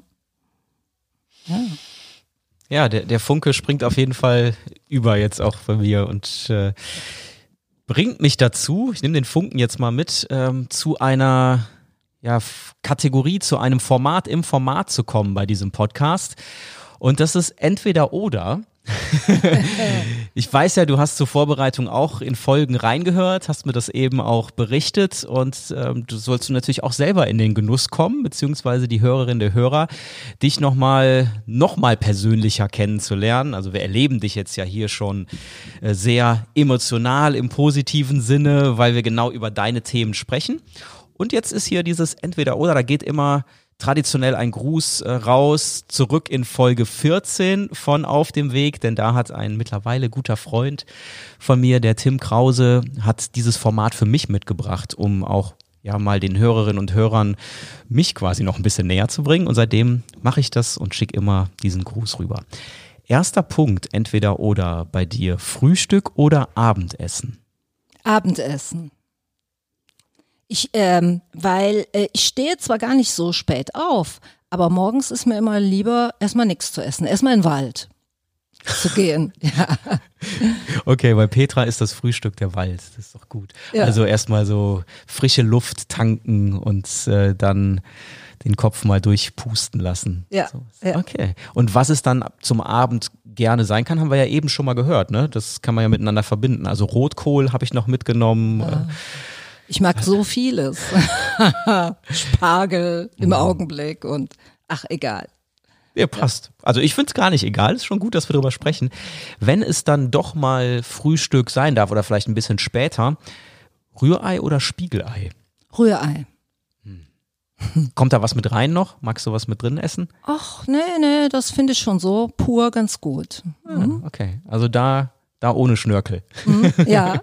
Ja. Ja, der Funke springt auf jeden Fall über jetzt auch bei mir und bringt mich dazu, ich nehme den Funken jetzt mal mit, zu einer Kategorie, zu einem Format im Format zu kommen bei diesem Podcast. Und das ist entweder oder. Ich weiß ja, du hast zur Vorbereitung auch in Folgen reingehört, hast mir das eben auch berichtet und du sollst natürlich auch selber in den Genuss kommen, beziehungsweise die Hörerinnen der Hörer, dich noch mal persönlicher kennenzulernen. Also wir erleben dich jetzt ja hier schon sehr emotional im positiven Sinne, weil wir genau über deine Themen sprechen. Und jetzt ist hier dieses Entweder-Oder, da geht immer traditionell ein Gruß raus, zurück in Folge 14 von Auf dem Weg, denn da hat ein mittlerweile guter Freund von mir, der Tim Krause, hat dieses Format für mich mitgebracht, um auch mal den Hörerinnen und Hörern mich quasi noch ein bisschen näher zu bringen. Und seitdem mache ich das und schicke immer diesen Gruß rüber. Erster Punkt, entweder oder bei dir, Frühstück oder Abendessen? Abendessen. Weil ich stehe zwar gar nicht so spät auf, aber morgens ist mir immer lieber, erstmal nichts zu essen, erstmal in den Wald zu gehen. Ja. Okay, bei Petra ist das Frühstück der Wald, das ist doch gut. Ja. Also erstmal so frische Luft tanken und dann den Kopf mal durchpusten lassen. Ja. So. Okay. Und was es dann zum Abend gerne sein kann, haben wir ja eben schon mal gehört, ne? Das kann man ja miteinander verbinden. Also Rotkohl habe ich noch mitgenommen. Ja. Ich mag so vieles. Spargel im Augenblick und egal. Ja, passt. Also ich finde es gar nicht egal, ist schon gut, dass wir darüber sprechen. Wenn es dann doch mal Frühstück sein darf oder vielleicht ein bisschen später, Rührei oder Spiegelei? Rührei. Kommt da was mit rein noch? Magst du was mit drin essen? Ach, nee, das finde ich schon so pur ganz gut. Okay, also da ohne Schnörkel. Ja.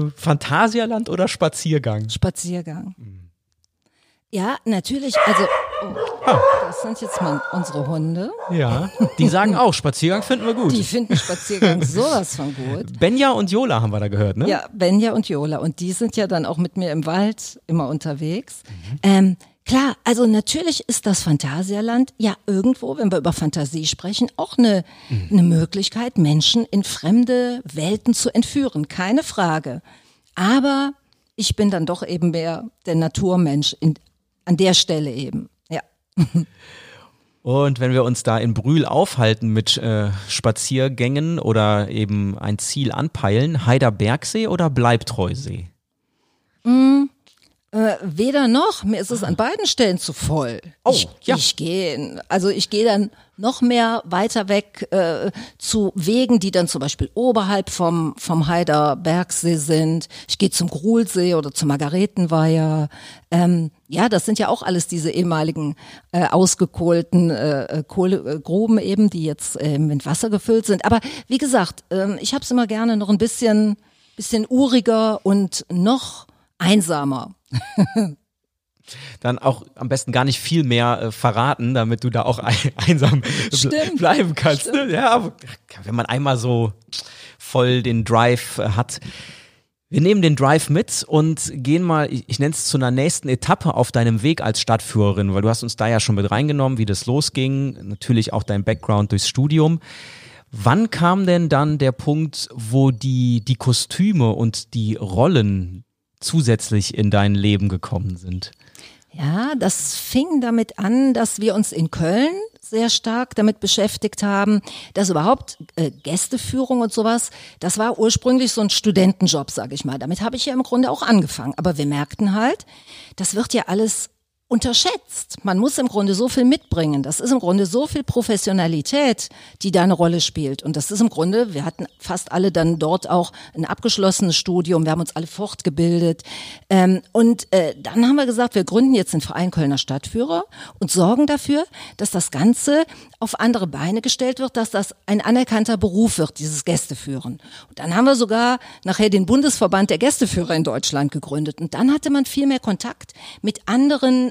Phantasialand oder Spaziergang? Spaziergang. Ja, natürlich, also Das sind jetzt mal unsere Hunde. Ja, die sagen auch, Spaziergang finden wir gut. Die finden Spaziergang sowas von gut. Benja und Jola haben wir da gehört, ne? Ja, Benja und Jola. Und die sind ja dann auch mit mir im Wald immer unterwegs. Klar, also natürlich ist das Phantasialand ja irgendwo, wenn wir über Fantasie sprechen, auch eine Möglichkeit, Menschen in fremde Welten zu entführen. Keine Frage. Aber ich bin dann doch eben mehr der Naturmensch an der Stelle eben. Ja. Und wenn wir uns da in Brühl aufhalten mit Spaziergängen oder eben ein Ziel anpeilen, Heider Bergsee oder Bleibtreusee? Weder noch, mir ist es an beiden Stellen zu voll. Ich gehe dann noch mehr weiter weg zu Wegen, die dann zum Beispiel oberhalb vom Heider Bergsee sind. Ich gehe zum Gruhlsee oder zum Margaretenweiher. Ja, das sind ja auch alles diese ehemaligen ausgekohlten Kohlegruben eben, die jetzt mit Wasser gefüllt sind. Aber wie gesagt, ich habe es immer gerne noch ein bisschen uriger und noch einsamer. Dann auch am besten gar nicht viel mehr verraten, damit du da auch einsam bleiben kannst. Ne? Ja, aber wenn man einmal so voll den Drive hat. Wir nehmen den Drive mit und gehen mal, ich nenne es zu einer nächsten Etappe auf deinem Weg als Stadtführerin, weil du hast uns da ja schon mit reingenommen, wie das losging, natürlich auch dein Background durchs Studium. Wann kam denn dann der Punkt, wo die Kostüme und die Rollen zusätzlich in dein Leben gekommen sind? Ja, das fing damit an, dass wir uns in Köln sehr stark damit beschäftigt haben, dass überhaupt Gästeführung und sowas, das war ursprünglich so ein Studentenjob, sage ich mal. Damit habe ich ja im Grunde auch angefangen. Aber wir merkten halt, das wird ja alles unterschätzt. Man muss im Grunde so viel mitbringen. Das ist im Grunde so viel Professionalität, die da eine Rolle spielt. Und das ist im Grunde, wir hatten fast alle dann dort auch ein abgeschlossenes Studium. Wir haben uns alle fortgebildet. Dann haben wir gesagt, wir gründen jetzt den Verein Kölner Stadtführer und sorgen dafür, dass das Ganze auf andere Beine gestellt wird, dass das ein anerkannter Beruf wird, dieses Gästeführen. Und dann haben wir sogar nachher den Bundesverband der Gästeführer in Deutschland gegründet. Und dann hatte man viel mehr Kontakt mit anderen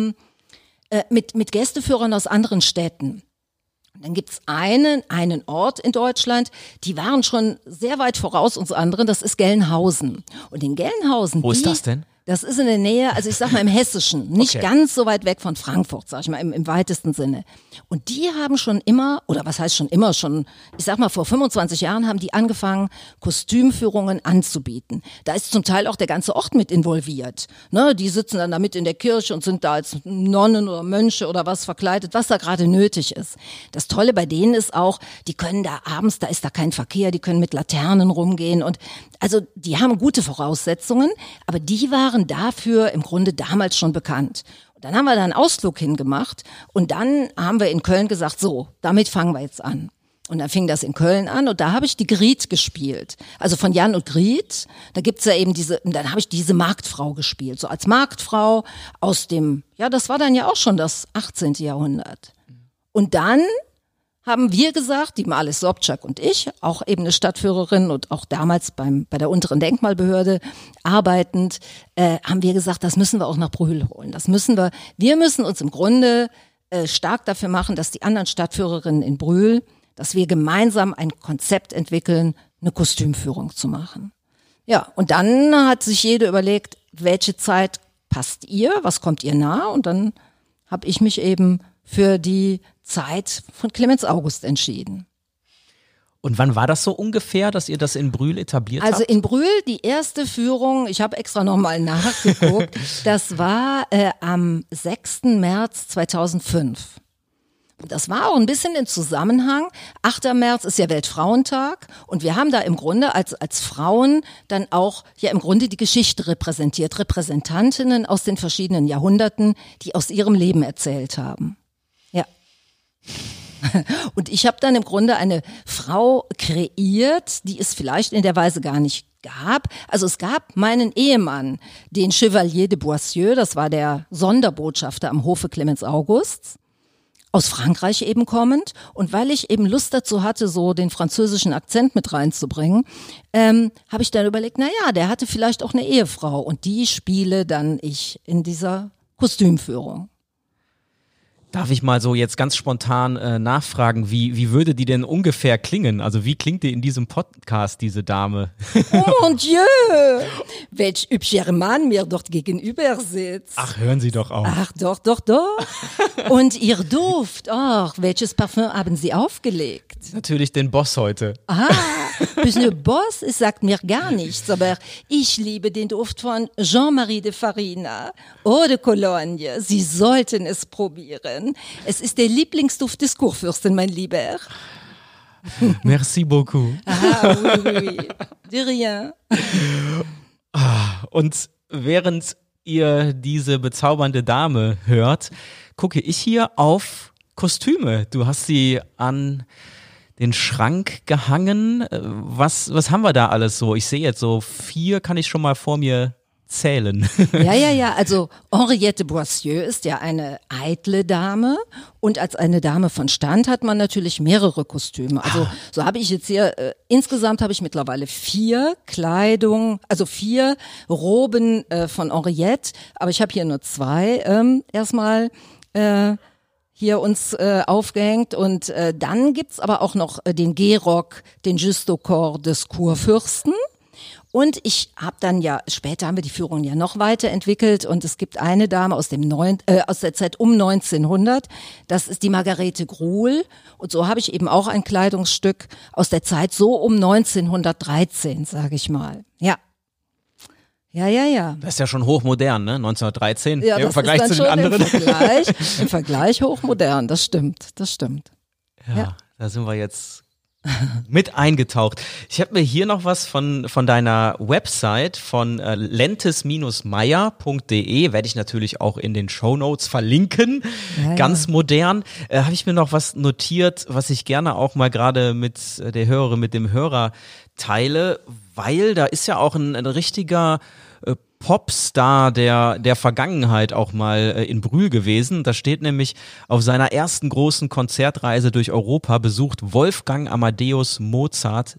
mit Gästeführern aus anderen Städten. Und dann gibt's einen Ort in Deutschland, die waren schon sehr weit voraus uns anderen, das ist Gelnhausen. Und in Gelnhausen... Wo ist das denn? Das ist in der Nähe, also ich sag mal im Hessischen, nicht ganz so weit weg von Frankfurt, sag ich mal, im weitesten Sinne. Und die haben schon immer, oder was heißt schon immer, ich sag mal vor 25 Jahren haben die angefangen, Kostümführungen anzubieten. Da ist zum Teil auch der ganze Ort mit involviert. Ne, die sitzen dann da mit in der Kirche und sind da als Nonnen oder Mönche oder was verkleidet, was da gerade nötig ist. Das Tolle bei denen ist auch, die können da abends, da ist da kein Verkehr, die können mit Laternen rumgehen und also die haben gute Voraussetzungen, aber die waren dafür im Grunde damals schon bekannt. Und dann haben wir da einen Ausflug hingemacht und dann haben wir in Köln gesagt, so, damit fangen wir jetzt an. Und dann fing das in Köln an und da habe ich die Griet gespielt. Also von Jan und Griet, da gibt's ja eben dann habe ich diese Marktfrau gespielt. So als Marktfrau aus dem, ja, das war dann ja auch schon das 18. Jahrhundert. Und dann haben wir gesagt, die Marlis Sobczak und ich, auch eben eine Stadtführerin und auch damals bei der unteren Denkmalbehörde arbeitend, haben wir gesagt, das müssen wir auch nach Brühl holen. Wir müssen uns im Grunde stark dafür machen, dass die anderen Stadtführerinnen in Brühl, dass wir gemeinsam ein Konzept entwickeln, eine Kostümführung zu machen. Ja, und dann hat sich jede überlegt, welche Zeit passt ihr, was kommt ihr nah? Und dann habe ich mich eben für die Zeit von Clemens August entschieden. Und wann war das so ungefähr, dass ihr das in Brühl etabliert habt? Also in Brühl, die erste Führung, ich habe extra nochmal nachgeguckt, das war am 6. März 2005. Das war auch ein bisschen im Zusammenhang. 8. März ist ja Weltfrauentag und wir haben da im Grunde als Frauen dann auch ja im Grunde die Geschichte repräsentiert, Repräsentantinnen aus den verschiedenen Jahrhunderten, die aus ihrem Leben erzählt haben. Ja. Und ich habe dann im Grunde eine Frau kreiert, die es vielleicht in der Weise gar nicht gab. Also es gab meinen Ehemann, den Chevalier de Boissieu, das war der Sonderbotschafter am Hofe Clemens Augusts, aus Frankreich eben kommend. Und weil ich eben Lust dazu hatte, so den französischen Akzent mit reinzubringen, habe ich dann überlegt, na ja, der hatte vielleicht auch eine Ehefrau und die spiele dann ich in dieser Kostümführung. Darf ich mal so jetzt ganz spontan nachfragen, wie würde die denn ungefähr klingen? Also wie klingt die in diesem Podcast, diese Dame? Oh mon Dieu, welch hübscher Mann mir dort gegenüber sitzt. Ach, hören Sie doch auf. Ach, doch. Und Ihr Duft, ach, welches Parfum haben Sie aufgelegt? Natürlich den Boss heute. Le Boss, es sagt mir gar nichts, aber ich liebe den Duft von Jean-Marie de Farina, Eau de Cologne. Sie sollten es probieren. Es ist der Lieblingsduft des Kurfürsten, mein Lieber. Merci beaucoup. Oui. De rien. Und während ihr diese bezaubernde Dame hört, gucke ich hier auf Kostüme. Du hast sie an den Schrank gehangen. Was haben wir da alles so? Ich sehe jetzt so 4, kann ich schon mal vor mir zählen. Ja. Also Henriette Boissieu ist ja eine eitle Dame und als eine Dame von Stand hat man natürlich mehrere Kostüme. Also so habe ich jetzt hier, insgesamt habe ich mittlerweile 4 Roben von Henriette, aber ich habe hier nur 2 erstmal hier uns aufgehängt und dann gibt's aber auch noch den Gehrock, den Justaucorps des Kurfürsten. Und ich habe dann später haben wir die Führung ja noch weiterentwickelt und es gibt eine Dame aus der Zeit um 1900, das ist die Margarete Gruhl und so habe ich eben auch ein Kleidungsstück aus der Zeit so um 1913, sage ich mal. Ja. Das ist ja schon hochmodern, ne? 1913 ja, im Vergleich zu den anderen. Im Vergleich hochmodern, das stimmt. Ja, da sind wir jetzt mit eingetaucht. Ich habe mir hier noch was von deiner Website von lentes-meyer.de, werde ich natürlich auch in den Shownotes verlinken, ganz modern. Habe ich mir noch was notiert, was ich gerne auch mal gerade mit der Hörerin, mit dem Hörer teile, weil da ist ja auch ein richtiger Popstar der Vergangenheit auch mal in Brühl gewesen. Da steht nämlich, auf seiner ersten großen Konzertreise durch Europa besucht Wolfgang Amadeus Mozart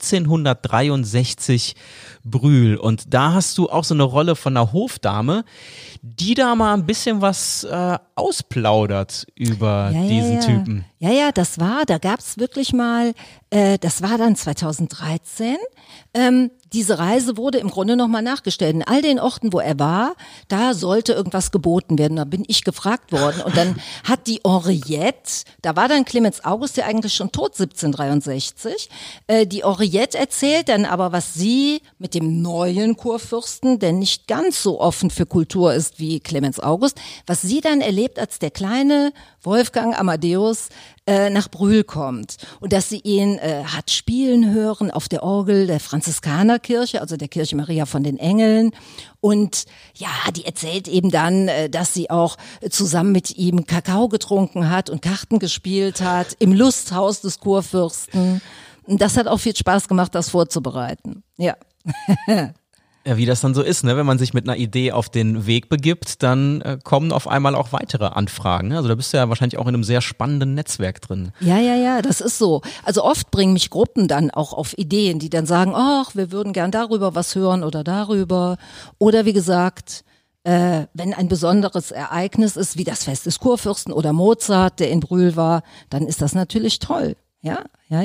1763 Brühl. Und da hast du auch so eine Rolle von einer Hofdame, die da mal ein bisschen was ausplaudert über diesen Typen. Ja, da gab's wirklich mal, das war dann 2013, diese Reise wurde im Grunde nochmal nachgestellt. In all den Orten, wo er war, da sollte irgendwas geboten werden. Da bin ich gefragt worden. Und dann hat die Henriette, da war dann Clemens August ja eigentlich schon tot, 1763. Die Henriette erzählt dann aber, was sie mit dem neuen Kurfürsten, der nicht ganz so offen für Kultur ist wie Clemens August, was sie dann erlebt, als der kleine Wolfgang Amadeus nach Brühl kommt und dass sie ihn hat spielen hören auf der Orgel der Franziskanerkirche, also der Kirche Maria von den Engeln. Und ja, die erzählt eben dann, dass sie auch zusammen mit ihm Kakao getrunken hat und Karten gespielt hat im Lusthaus des Kurfürsten. Und das hat auch viel Spaß gemacht, das vorzubereiten. Ja. Ja, wie das dann so ist, ne? Wenn man sich mit einer Idee auf den Weg begibt, dann kommen auf einmal auch weitere Anfragen. Also da bist du ja wahrscheinlich auch in einem sehr spannenden Netzwerk drin. Ja, das ist so. Also oft bringen mich Gruppen dann auch auf Ideen, die dann sagen, ach, wir würden gern darüber was hören oder darüber. Oder wie gesagt, wenn ein besonderes Ereignis ist, wie das Fest des Kurfürsten oder Mozart, der in Brühl war, dann ist das natürlich toll. Ja.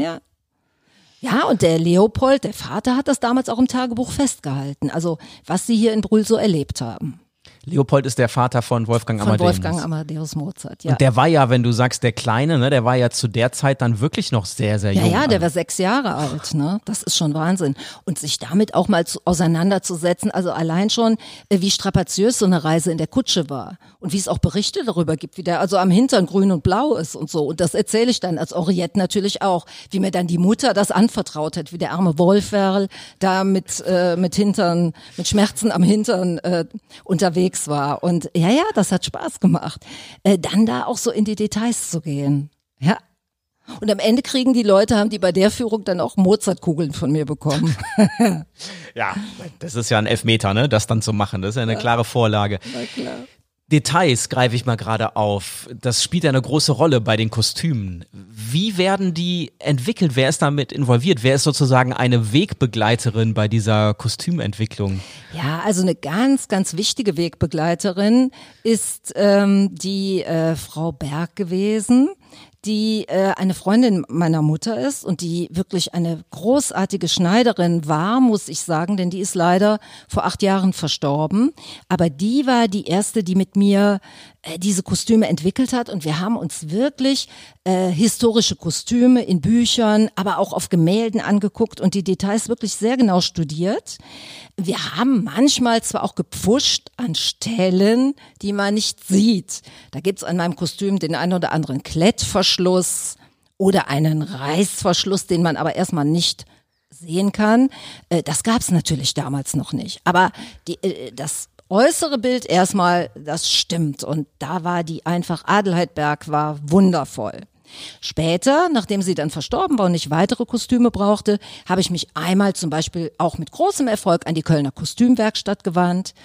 Ja, und der Leopold, der Vater, hat das damals auch im Tagebuch festgehalten. Also, was sie hier in Brühl so erlebt haben. Leopold ist der Vater von Wolfgang Amadeus. Von Wolfgang Amadeus Mozart, ja. Und der war ja, wenn du sagst, der Kleine, ne, der war ja zu der Zeit dann wirklich noch sehr, sehr jung. Ja, der war 6 Jahre alt, ne? Das ist schon Wahnsinn. Und sich damit auch mal auseinanderzusetzen, also allein schon, wie strapaziös so eine Reise in der Kutsche war. Und wie es auch Berichte darüber gibt, wie der also am Hintern grün und blau ist und so. Und das erzähle ich dann als Henriette natürlich auch, wie mir dann die Mutter das anvertraut hat, wie der arme Wolferl da mit Schmerzen am Hintern unterwegs war. Und ja, das hat Spaß gemacht. Dann da auch so in die Details zu gehen. Ja. Und am Ende haben die bei der Führung dann auch Mozartkugeln von mir bekommen. Ja, das ist ja ein Elfmeter, ne, das dann zu machen. Das ist ja eine klare Vorlage. Na klar. Details greife ich mal gerade auf. Das spielt ja eine große Rolle bei den Kostümen. Wie werden die entwickelt? Wer ist damit involviert? Wer ist sozusagen eine Wegbegleiterin bei dieser Kostümentwicklung? Ja, also eine ganz, ganz wichtige Wegbegleiterin ist die Frau Berg gewesen, die eine Freundin meiner Mutter ist und die wirklich eine großartige Schneiderin war, muss ich sagen, denn die ist leider vor 8 Jahren verstorben. Aber die war die erste, die mit mir diese Kostüme entwickelt hat und wir haben uns wirklich historische Kostüme in Büchern, aber auch auf Gemälden angeguckt und die Details wirklich sehr genau studiert. Wir haben manchmal zwar auch gepfuscht an Stellen, die man nicht sieht. Da gibt's an meinem Kostüm den einen oder anderen Klettverschluss oder einen Reißverschluss, den man aber erstmal nicht sehen kann. Das gab's natürlich damals noch nicht. Aber das äußere Bild erstmal, das stimmt. Und da war die einfach, Adelheid Berg war wundervoll. Später, nachdem sie dann verstorben war und ich weitere Kostüme brauchte, habe ich mich einmal zum Beispiel auch mit großem Erfolg an die Kölner Kostümwerkstatt gewandt.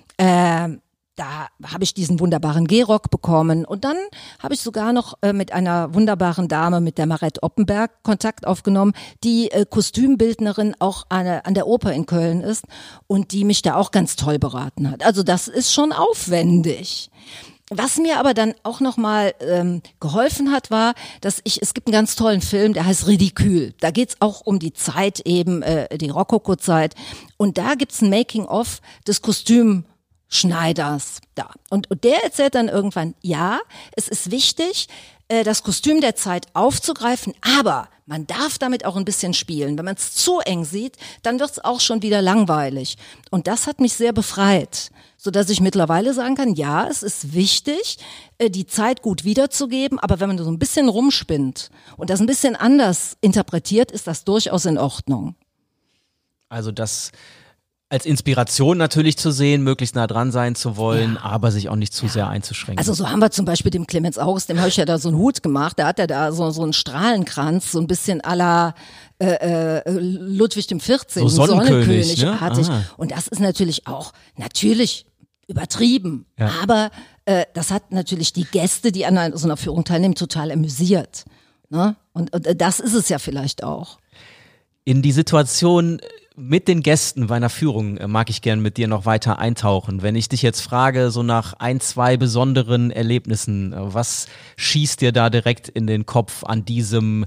Da habe ich diesen wunderbaren Gehrock bekommen und dann habe ich sogar noch mit einer wunderbaren Dame, mit der Marette Oppenberg, Kontakt aufgenommen, die Kostümbildnerin auch an der Oper in Köln ist und die mich da auch ganz toll beraten hat. Also das ist schon aufwendig. Was mir aber dann auch nochmal geholfen hat, war, dass es gibt einen ganz tollen Film, der heißt Ridicule. Da geht's auch um die Zeit eben, die Rokoko-Zeit. Und da gibt's ein Making-of des Kostümschneiders da. Und der erzählt dann irgendwann, ja, es ist wichtig, das Kostüm der Zeit aufzugreifen, aber man darf damit auch ein bisschen spielen. Wenn man es zu eng sieht, dann wird es auch schon wieder langweilig. Und das hat mich sehr befreit, sodass ich mittlerweile sagen kann, ja, es ist wichtig, die Zeit gut wiederzugeben, aber wenn man so ein bisschen rumspinnt und das ein bisschen anders interpretiert, ist das durchaus in Ordnung. Also das als Inspiration natürlich zu sehen, möglichst nah dran sein zu wollen, aber sich auch nicht zu sehr einzuschränken. Also so haben wir zum Beispiel dem Clemens August, dem habe ich ja da so einen Hut gemacht, da hat er da so einen Strahlenkranz, so ein bisschen à la Ludwig XIV, so Sonnenkönig, ne? Hatte ich. Und das ist natürlich auch, übertrieben, aber das hat natürlich die Gäste, die an so einer Führung teilnehmen, total amüsiert. Ne? Und das ist es ja vielleicht auch. In die Situation mit den Gästen bei einer Führung mag ich gern mit dir noch weiter eintauchen. Wenn ich dich jetzt frage, so nach 1, 2 besonderen Erlebnissen, was schießt dir da direkt in den Kopf an diesem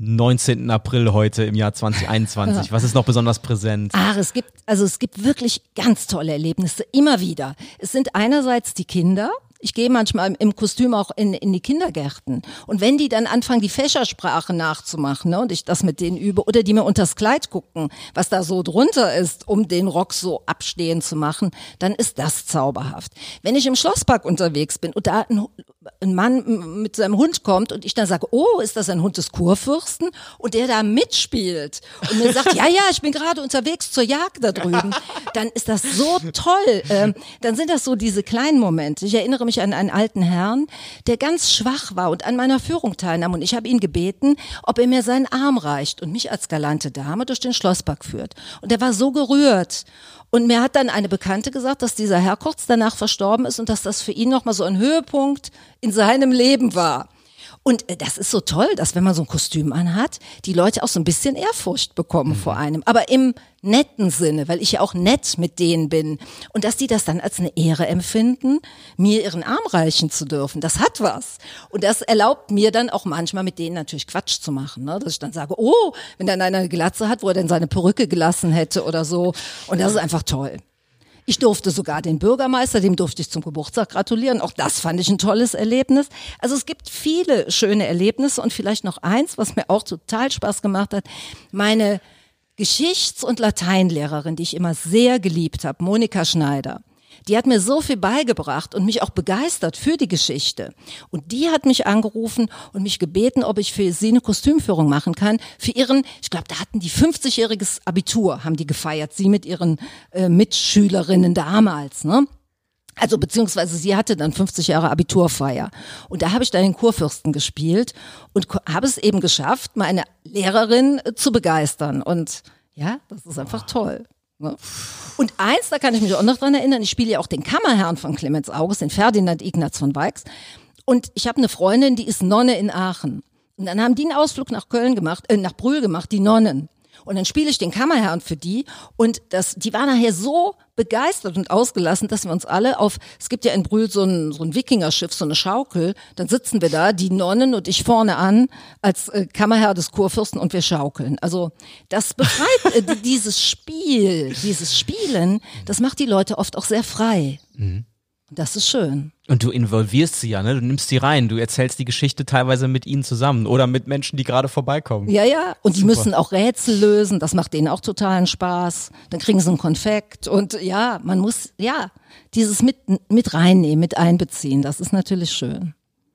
19. April heute im Jahr 2021? Was ist noch besonders präsent? Es gibt wirklich ganz tolle Erlebnisse, immer wieder. Es sind einerseits die Kinder. Ich gehe manchmal im Kostüm auch in die Kindergärten. Und wenn die dann anfangen, die Fächersprache nachzumachen, ne, und ich das mit denen übe, oder die mir unters Kleid gucken, was da so drunter ist, um den Rock so abstehen zu machen, dann ist das zauberhaft. Wenn ich im Schlosspark unterwegs bin und da ein Mann mit seinem Hund kommt und ich dann sage, oh, ist das ein Hund des Kurfürsten? Und der da mitspielt und mir sagt, ja, ich bin gerade unterwegs zur Jagd da drüben, dann ist das so toll. Dann sind das so diese kleinen Momente. Ich erinnere mich an einen alten Herrn, der ganz schwach war und an meiner Führung teilnahm und ich habe ihn gebeten, ob er mir seinen Arm reicht und mich als galante Dame durch den Schlosspark führt. Und er war so gerührt. Und mir hat dann eine Bekannte gesagt, dass dieser Herr kurz danach verstorben ist und dass das für ihn nochmal so ein Höhepunkt in seinem Leben war. Und das ist so toll, dass wenn man so ein Kostüm anhat, die Leute auch so ein bisschen Ehrfurcht bekommen vor einem. Aber im netten Sinne, weil ich ja auch nett mit denen bin. Und dass die das dann als eine Ehre empfinden, mir ihren Arm reichen zu dürfen, das hat was. Und das erlaubt mir dann auch manchmal mit denen natürlich Quatsch zu machen. Ne? Dass ich dann sage, oh, wenn dann einer eine Glatze hat, wo er dann seine Perücke gelassen hätte oder so. Und das ist einfach toll. Ich durfte sogar den Bürgermeister, dem durfte ich zum Geburtstag gratulieren. Auch das fand ich ein tolles Erlebnis. Also es gibt viele schöne Erlebnisse und vielleicht noch eins, was mir auch total Spaß gemacht hat. Meine Geschichts- und Lateinlehrerin, die ich immer sehr geliebt habe, Monika Schneider, die hat mir so viel beigebracht und mich auch begeistert für die Geschichte. Und die hat mich angerufen und mich gebeten, ob ich für sie eine Kostümführung machen kann. Für ihren, ich glaube, da hatten die 50-jähriges Abitur, haben die gefeiert, sie mit ihren Mitschülerinnen damals, ne? Also beziehungsweise sie hatte dann 50 Jahre Abiturfeier. Und da habe ich dann den Kurfürsten gespielt und habe es eben geschafft, meine Lehrerin zu begeistern. Und ja, das ist einfach toll. Und eins, da kann ich mich auch noch dran erinnern, ich spiele ja auch den Kammerherrn von Clemens August, den Ferdinand Ignaz von Weix. Und ich habe eine Freundin, die ist Nonne in Aachen. Und dann haben die einen Ausflug nach nach Brühl gemacht, die Nonnen. Und dann spiele ich den Kammerherrn für die und die waren nachher so begeistert und ausgelassen, dass wir uns alle es gibt ja in Brühl so ein Wikingerschiff, so eine Schaukel, dann sitzen wir da, die Nonnen und ich vorne an als Kammerherr des Kurfürsten und wir schaukeln. Also das befreit dieses Spielen, das macht die Leute oft auch sehr frei. Mhm. Das ist schön. Und du involvierst sie ja, ne? Du nimmst sie rein, du erzählst die Geschichte teilweise mit ihnen zusammen oder mit Menschen, die gerade vorbeikommen. Ja, und die müssen auch Rätsel lösen, das macht denen auch totalen Spaß. Dann kriegen sie ein Konfekt und ja, man muss, dieses mit reinnehmen, mit einbeziehen, das ist natürlich schön.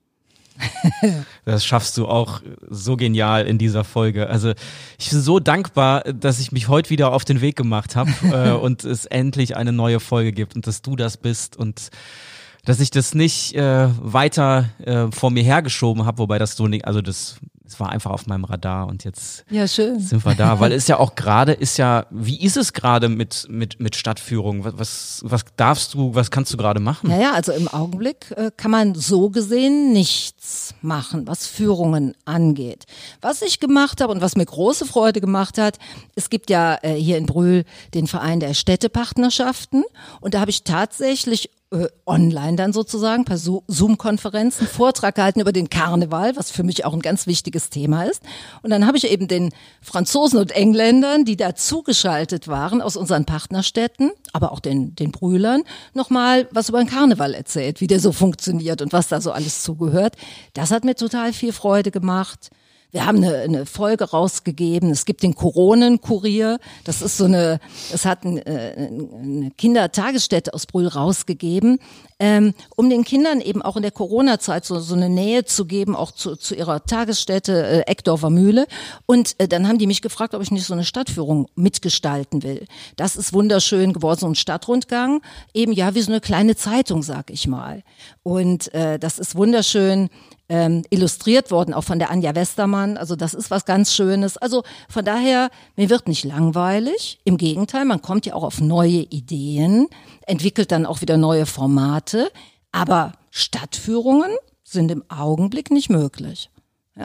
Das schaffst du auch so genial in dieser Folge. Also ich bin so dankbar, dass ich mich heute wieder auf den Weg gemacht habe und es endlich eine neue Folge gibt und dass du das bist und dass ich das nicht weiter vor mir hergeschoben habe, wobei das so nicht, also das war einfach auf meinem Radar und jetzt sind wir da, weil es ja auch gerade wie ist es gerade mit Stadtführung? Was kannst du gerade machen? Ja, also im Augenblick kann man so gesehen nichts machen, was Führungen angeht. Was ich gemacht habe und was mir große Freude gemacht hat, es gibt ja hier in Brühl den Verein der Städtepartnerschaften und da habe ich tatsächlich online dann sozusagen per Zoom-Konferenz einen Vortrag gehalten über den Karneval, was für mich auch ein ganz wichtiges Thema ist. Und dann habe ich eben den Franzosen und Engländern, die da zugeschaltet waren aus unseren Partnerstädten, aber auch den Brühlern, nochmal was über den Karneval erzählt, wie der so funktioniert und was da so alles zugehört. Das hat mir total viel Freude gemacht. Wir haben eine Folge rausgegeben. Es gibt den Koronenkurier. Das ist das hat eine Kindertagesstätte aus Brühl rausgegeben, um den Kindern eben auch in der Corona-Zeit so eine Nähe zu geben, auch zu ihrer Tagesstätte Eckdorfer Mühle. Und dann haben die mich gefragt, ob ich nicht so eine Stadtführung mitgestalten will. Das ist wunderschön geworden, so ein Stadtrundgang. Eben wie so eine kleine Zeitung, sag ich mal. Und das ist wunderschön illustriert worden, auch von der Anja Westermann. Also das ist was ganz Schönes. Also von daher, mir wird nicht langweilig. Im Gegenteil, man kommt ja auch auf neue Ideen, entwickelt dann auch wieder neue Formate. Aber Stadtführungen sind im Augenblick nicht möglich. Ja.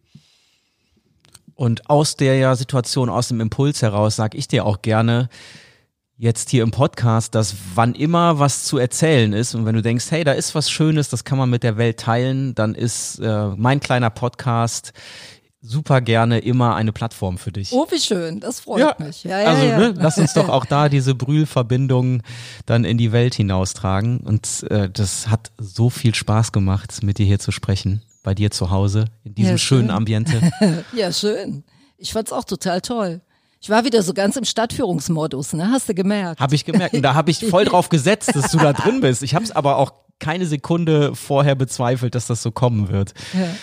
Und aus der Situation, aus dem Impuls heraus, sage ich dir auch gerne, jetzt hier im Podcast, dass wann immer was zu erzählen ist und wenn du denkst, hey, da ist was Schönes, das kann man mit der Welt teilen, dann ist mein kleiner Podcast super gerne immer eine Plattform für dich. Oh, wie schön, das freut mich. Ne, lass uns doch auch da diese Brühl-Verbindung dann in die Welt hinaustragen und das hat so viel Spaß gemacht, mit dir hier zu sprechen, bei dir zu Hause, in diesem schönen Ambiente. Ja, schön. Ich fand's auch total toll. Ich war wieder so ganz im Stadtführungsmodus, ne? Hast du gemerkt? Habe ich gemerkt und da habe ich voll drauf gesetzt, dass du da drin bist. Ich habe es aber auch keine Sekunde vorher bezweifelt, dass das so kommen wird.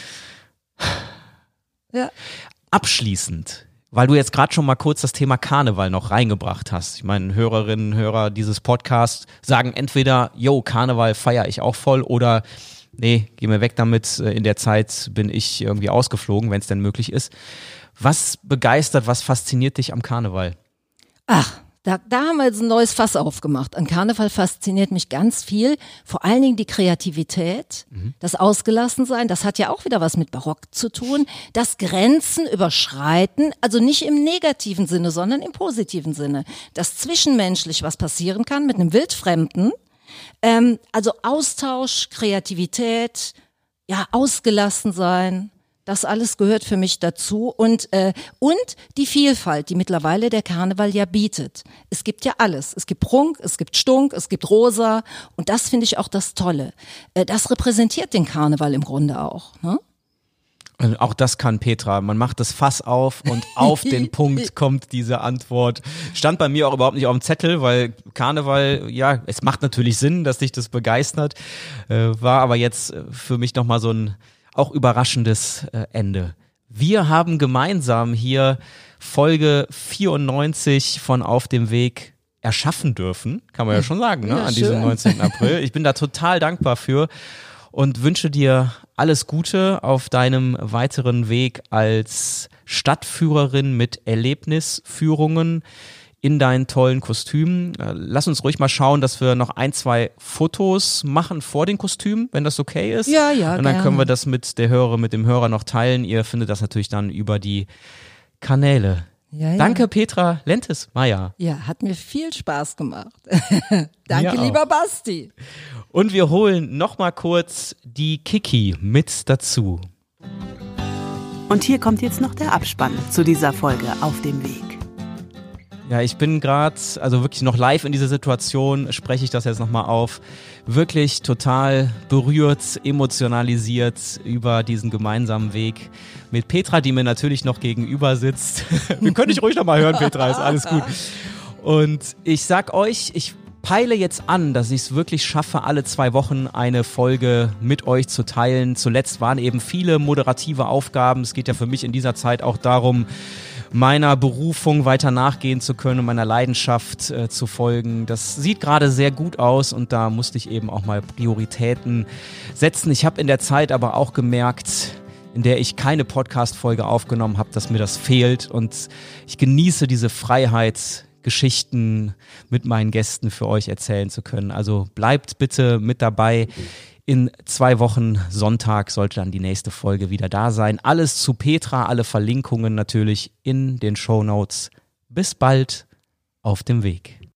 Ja. Abschließend, weil du jetzt gerade schon mal kurz das Thema Karneval noch reingebracht hast. Ich meine, Hörerinnen und Hörer dieses Podcasts sagen entweder, Karneval feiere ich auch voll oder nee, geh mir weg damit, in der Zeit bin ich irgendwie ausgeflogen, wenn es denn möglich ist. Was begeistert, was fasziniert dich am Karneval? Ach, da haben wir jetzt ein neues Fass aufgemacht. An Karneval fasziniert mich ganz viel, vor allen Dingen die Kreativität, das Ausgelassensein, das hat ja auch wieder was mit Barock zu tun, das Grenzen überschreiten, also nicht im negativen Sinne, sondern im positiven Sinne, dass zwischenmenschlich was passieren kann mit einem Wildfremden, also Austausch, Kreativität, ausgelassen sein. Das alles gehört für mich dazu und die Vielfalt, die mittlerweile der Karneval ja bietet. Es gibt ja alles. Es gibt Prunk, es gibt Stunk, es gibt Rosa und das finde ich auch das Tolle. Das repräsentiert den Karneval im Grunde auch. Ne? Und auch das kann Petra. Man macht das Fass auf und auf den Punkt kommt diese Antwort. Stand bei mir auch überhaupt nicht auf dem Zettel, weil Karneval, es macht natürlich Sinn, dass dich das begeistert, war aber jetzt für mich nochmal so ein auch überraschendes Ende. Wir haben gemeinsam hier Folge 94 von Auf dem Weg erschaffen dürfen, kann man ja schon sagen, ne? An diesem 19. April. Ich bin da total dankbar für und wünsche dir alles Gute auf deinem weiteren Weg als Stadtführerin mit Erlebnisführungen in deinen tollen Kostümen. Lass uns ruhig mal schauen, dass wir noch 1, 2 Fotos machen vor den Kostümen, wenn das okay ist. Ja, und dann gerne. können wir das mit dem Hörer noch teilen. Ihr findet das natürlich dann über die Kanäle. Ja. Danke, Petra Lentes-Meyer. Ja, hat mir viel Spaß gemacht. Danke, Mir auch. lieber Basti. Und wir holen noch mal kurz die Kiki mit dazu. Und hier kommt jetzt noch der Abspann zu dieser Folge Auf dem Weg. Ja, ich bin gerade, also wirklich noch live in dieser Situation, spreche ich das jetzt nochmal auf, wirklich total berührt, emotionalisiert über diesen gemeinsamen Weg mit Petra, die mir natürlich noch gegenüber sitzt. Wir können dich ruhig nochmal hören, Petra, ist alles gut. Und ich sag euch, ich peile jetzt an, dass ich es wirklich schaffe, alle 2 Wochen eine Folge mit euch zu teilen. Zuletzt waren eben viele moderative Aufgaben. Es geht ja für mich in dieser Zeit auch darum, meiner Berufung weiter nachgehen zu können und meiner Leidenschaft zu folgen. Das sieht gerade sehr gut aus und da musste ich eben auch mal Prioritäten setzen. Ich habe in der Zeit aber auch gemerkt, in der ich keine Podcast-Folge aufgenommen habe, dass mir das fehlt und ich genieße diese Freiheit, Geschichten mit meinen Gästen für euch erzählen zu können. Also bleibt bitte mit dabei. In 2 Wochen Sonntag sollte dann die nächste Folge wieder da sein. Alles zu Petra, alle Verlinkungen natürlich in den Shownotes. Bis bald auf dem Weg.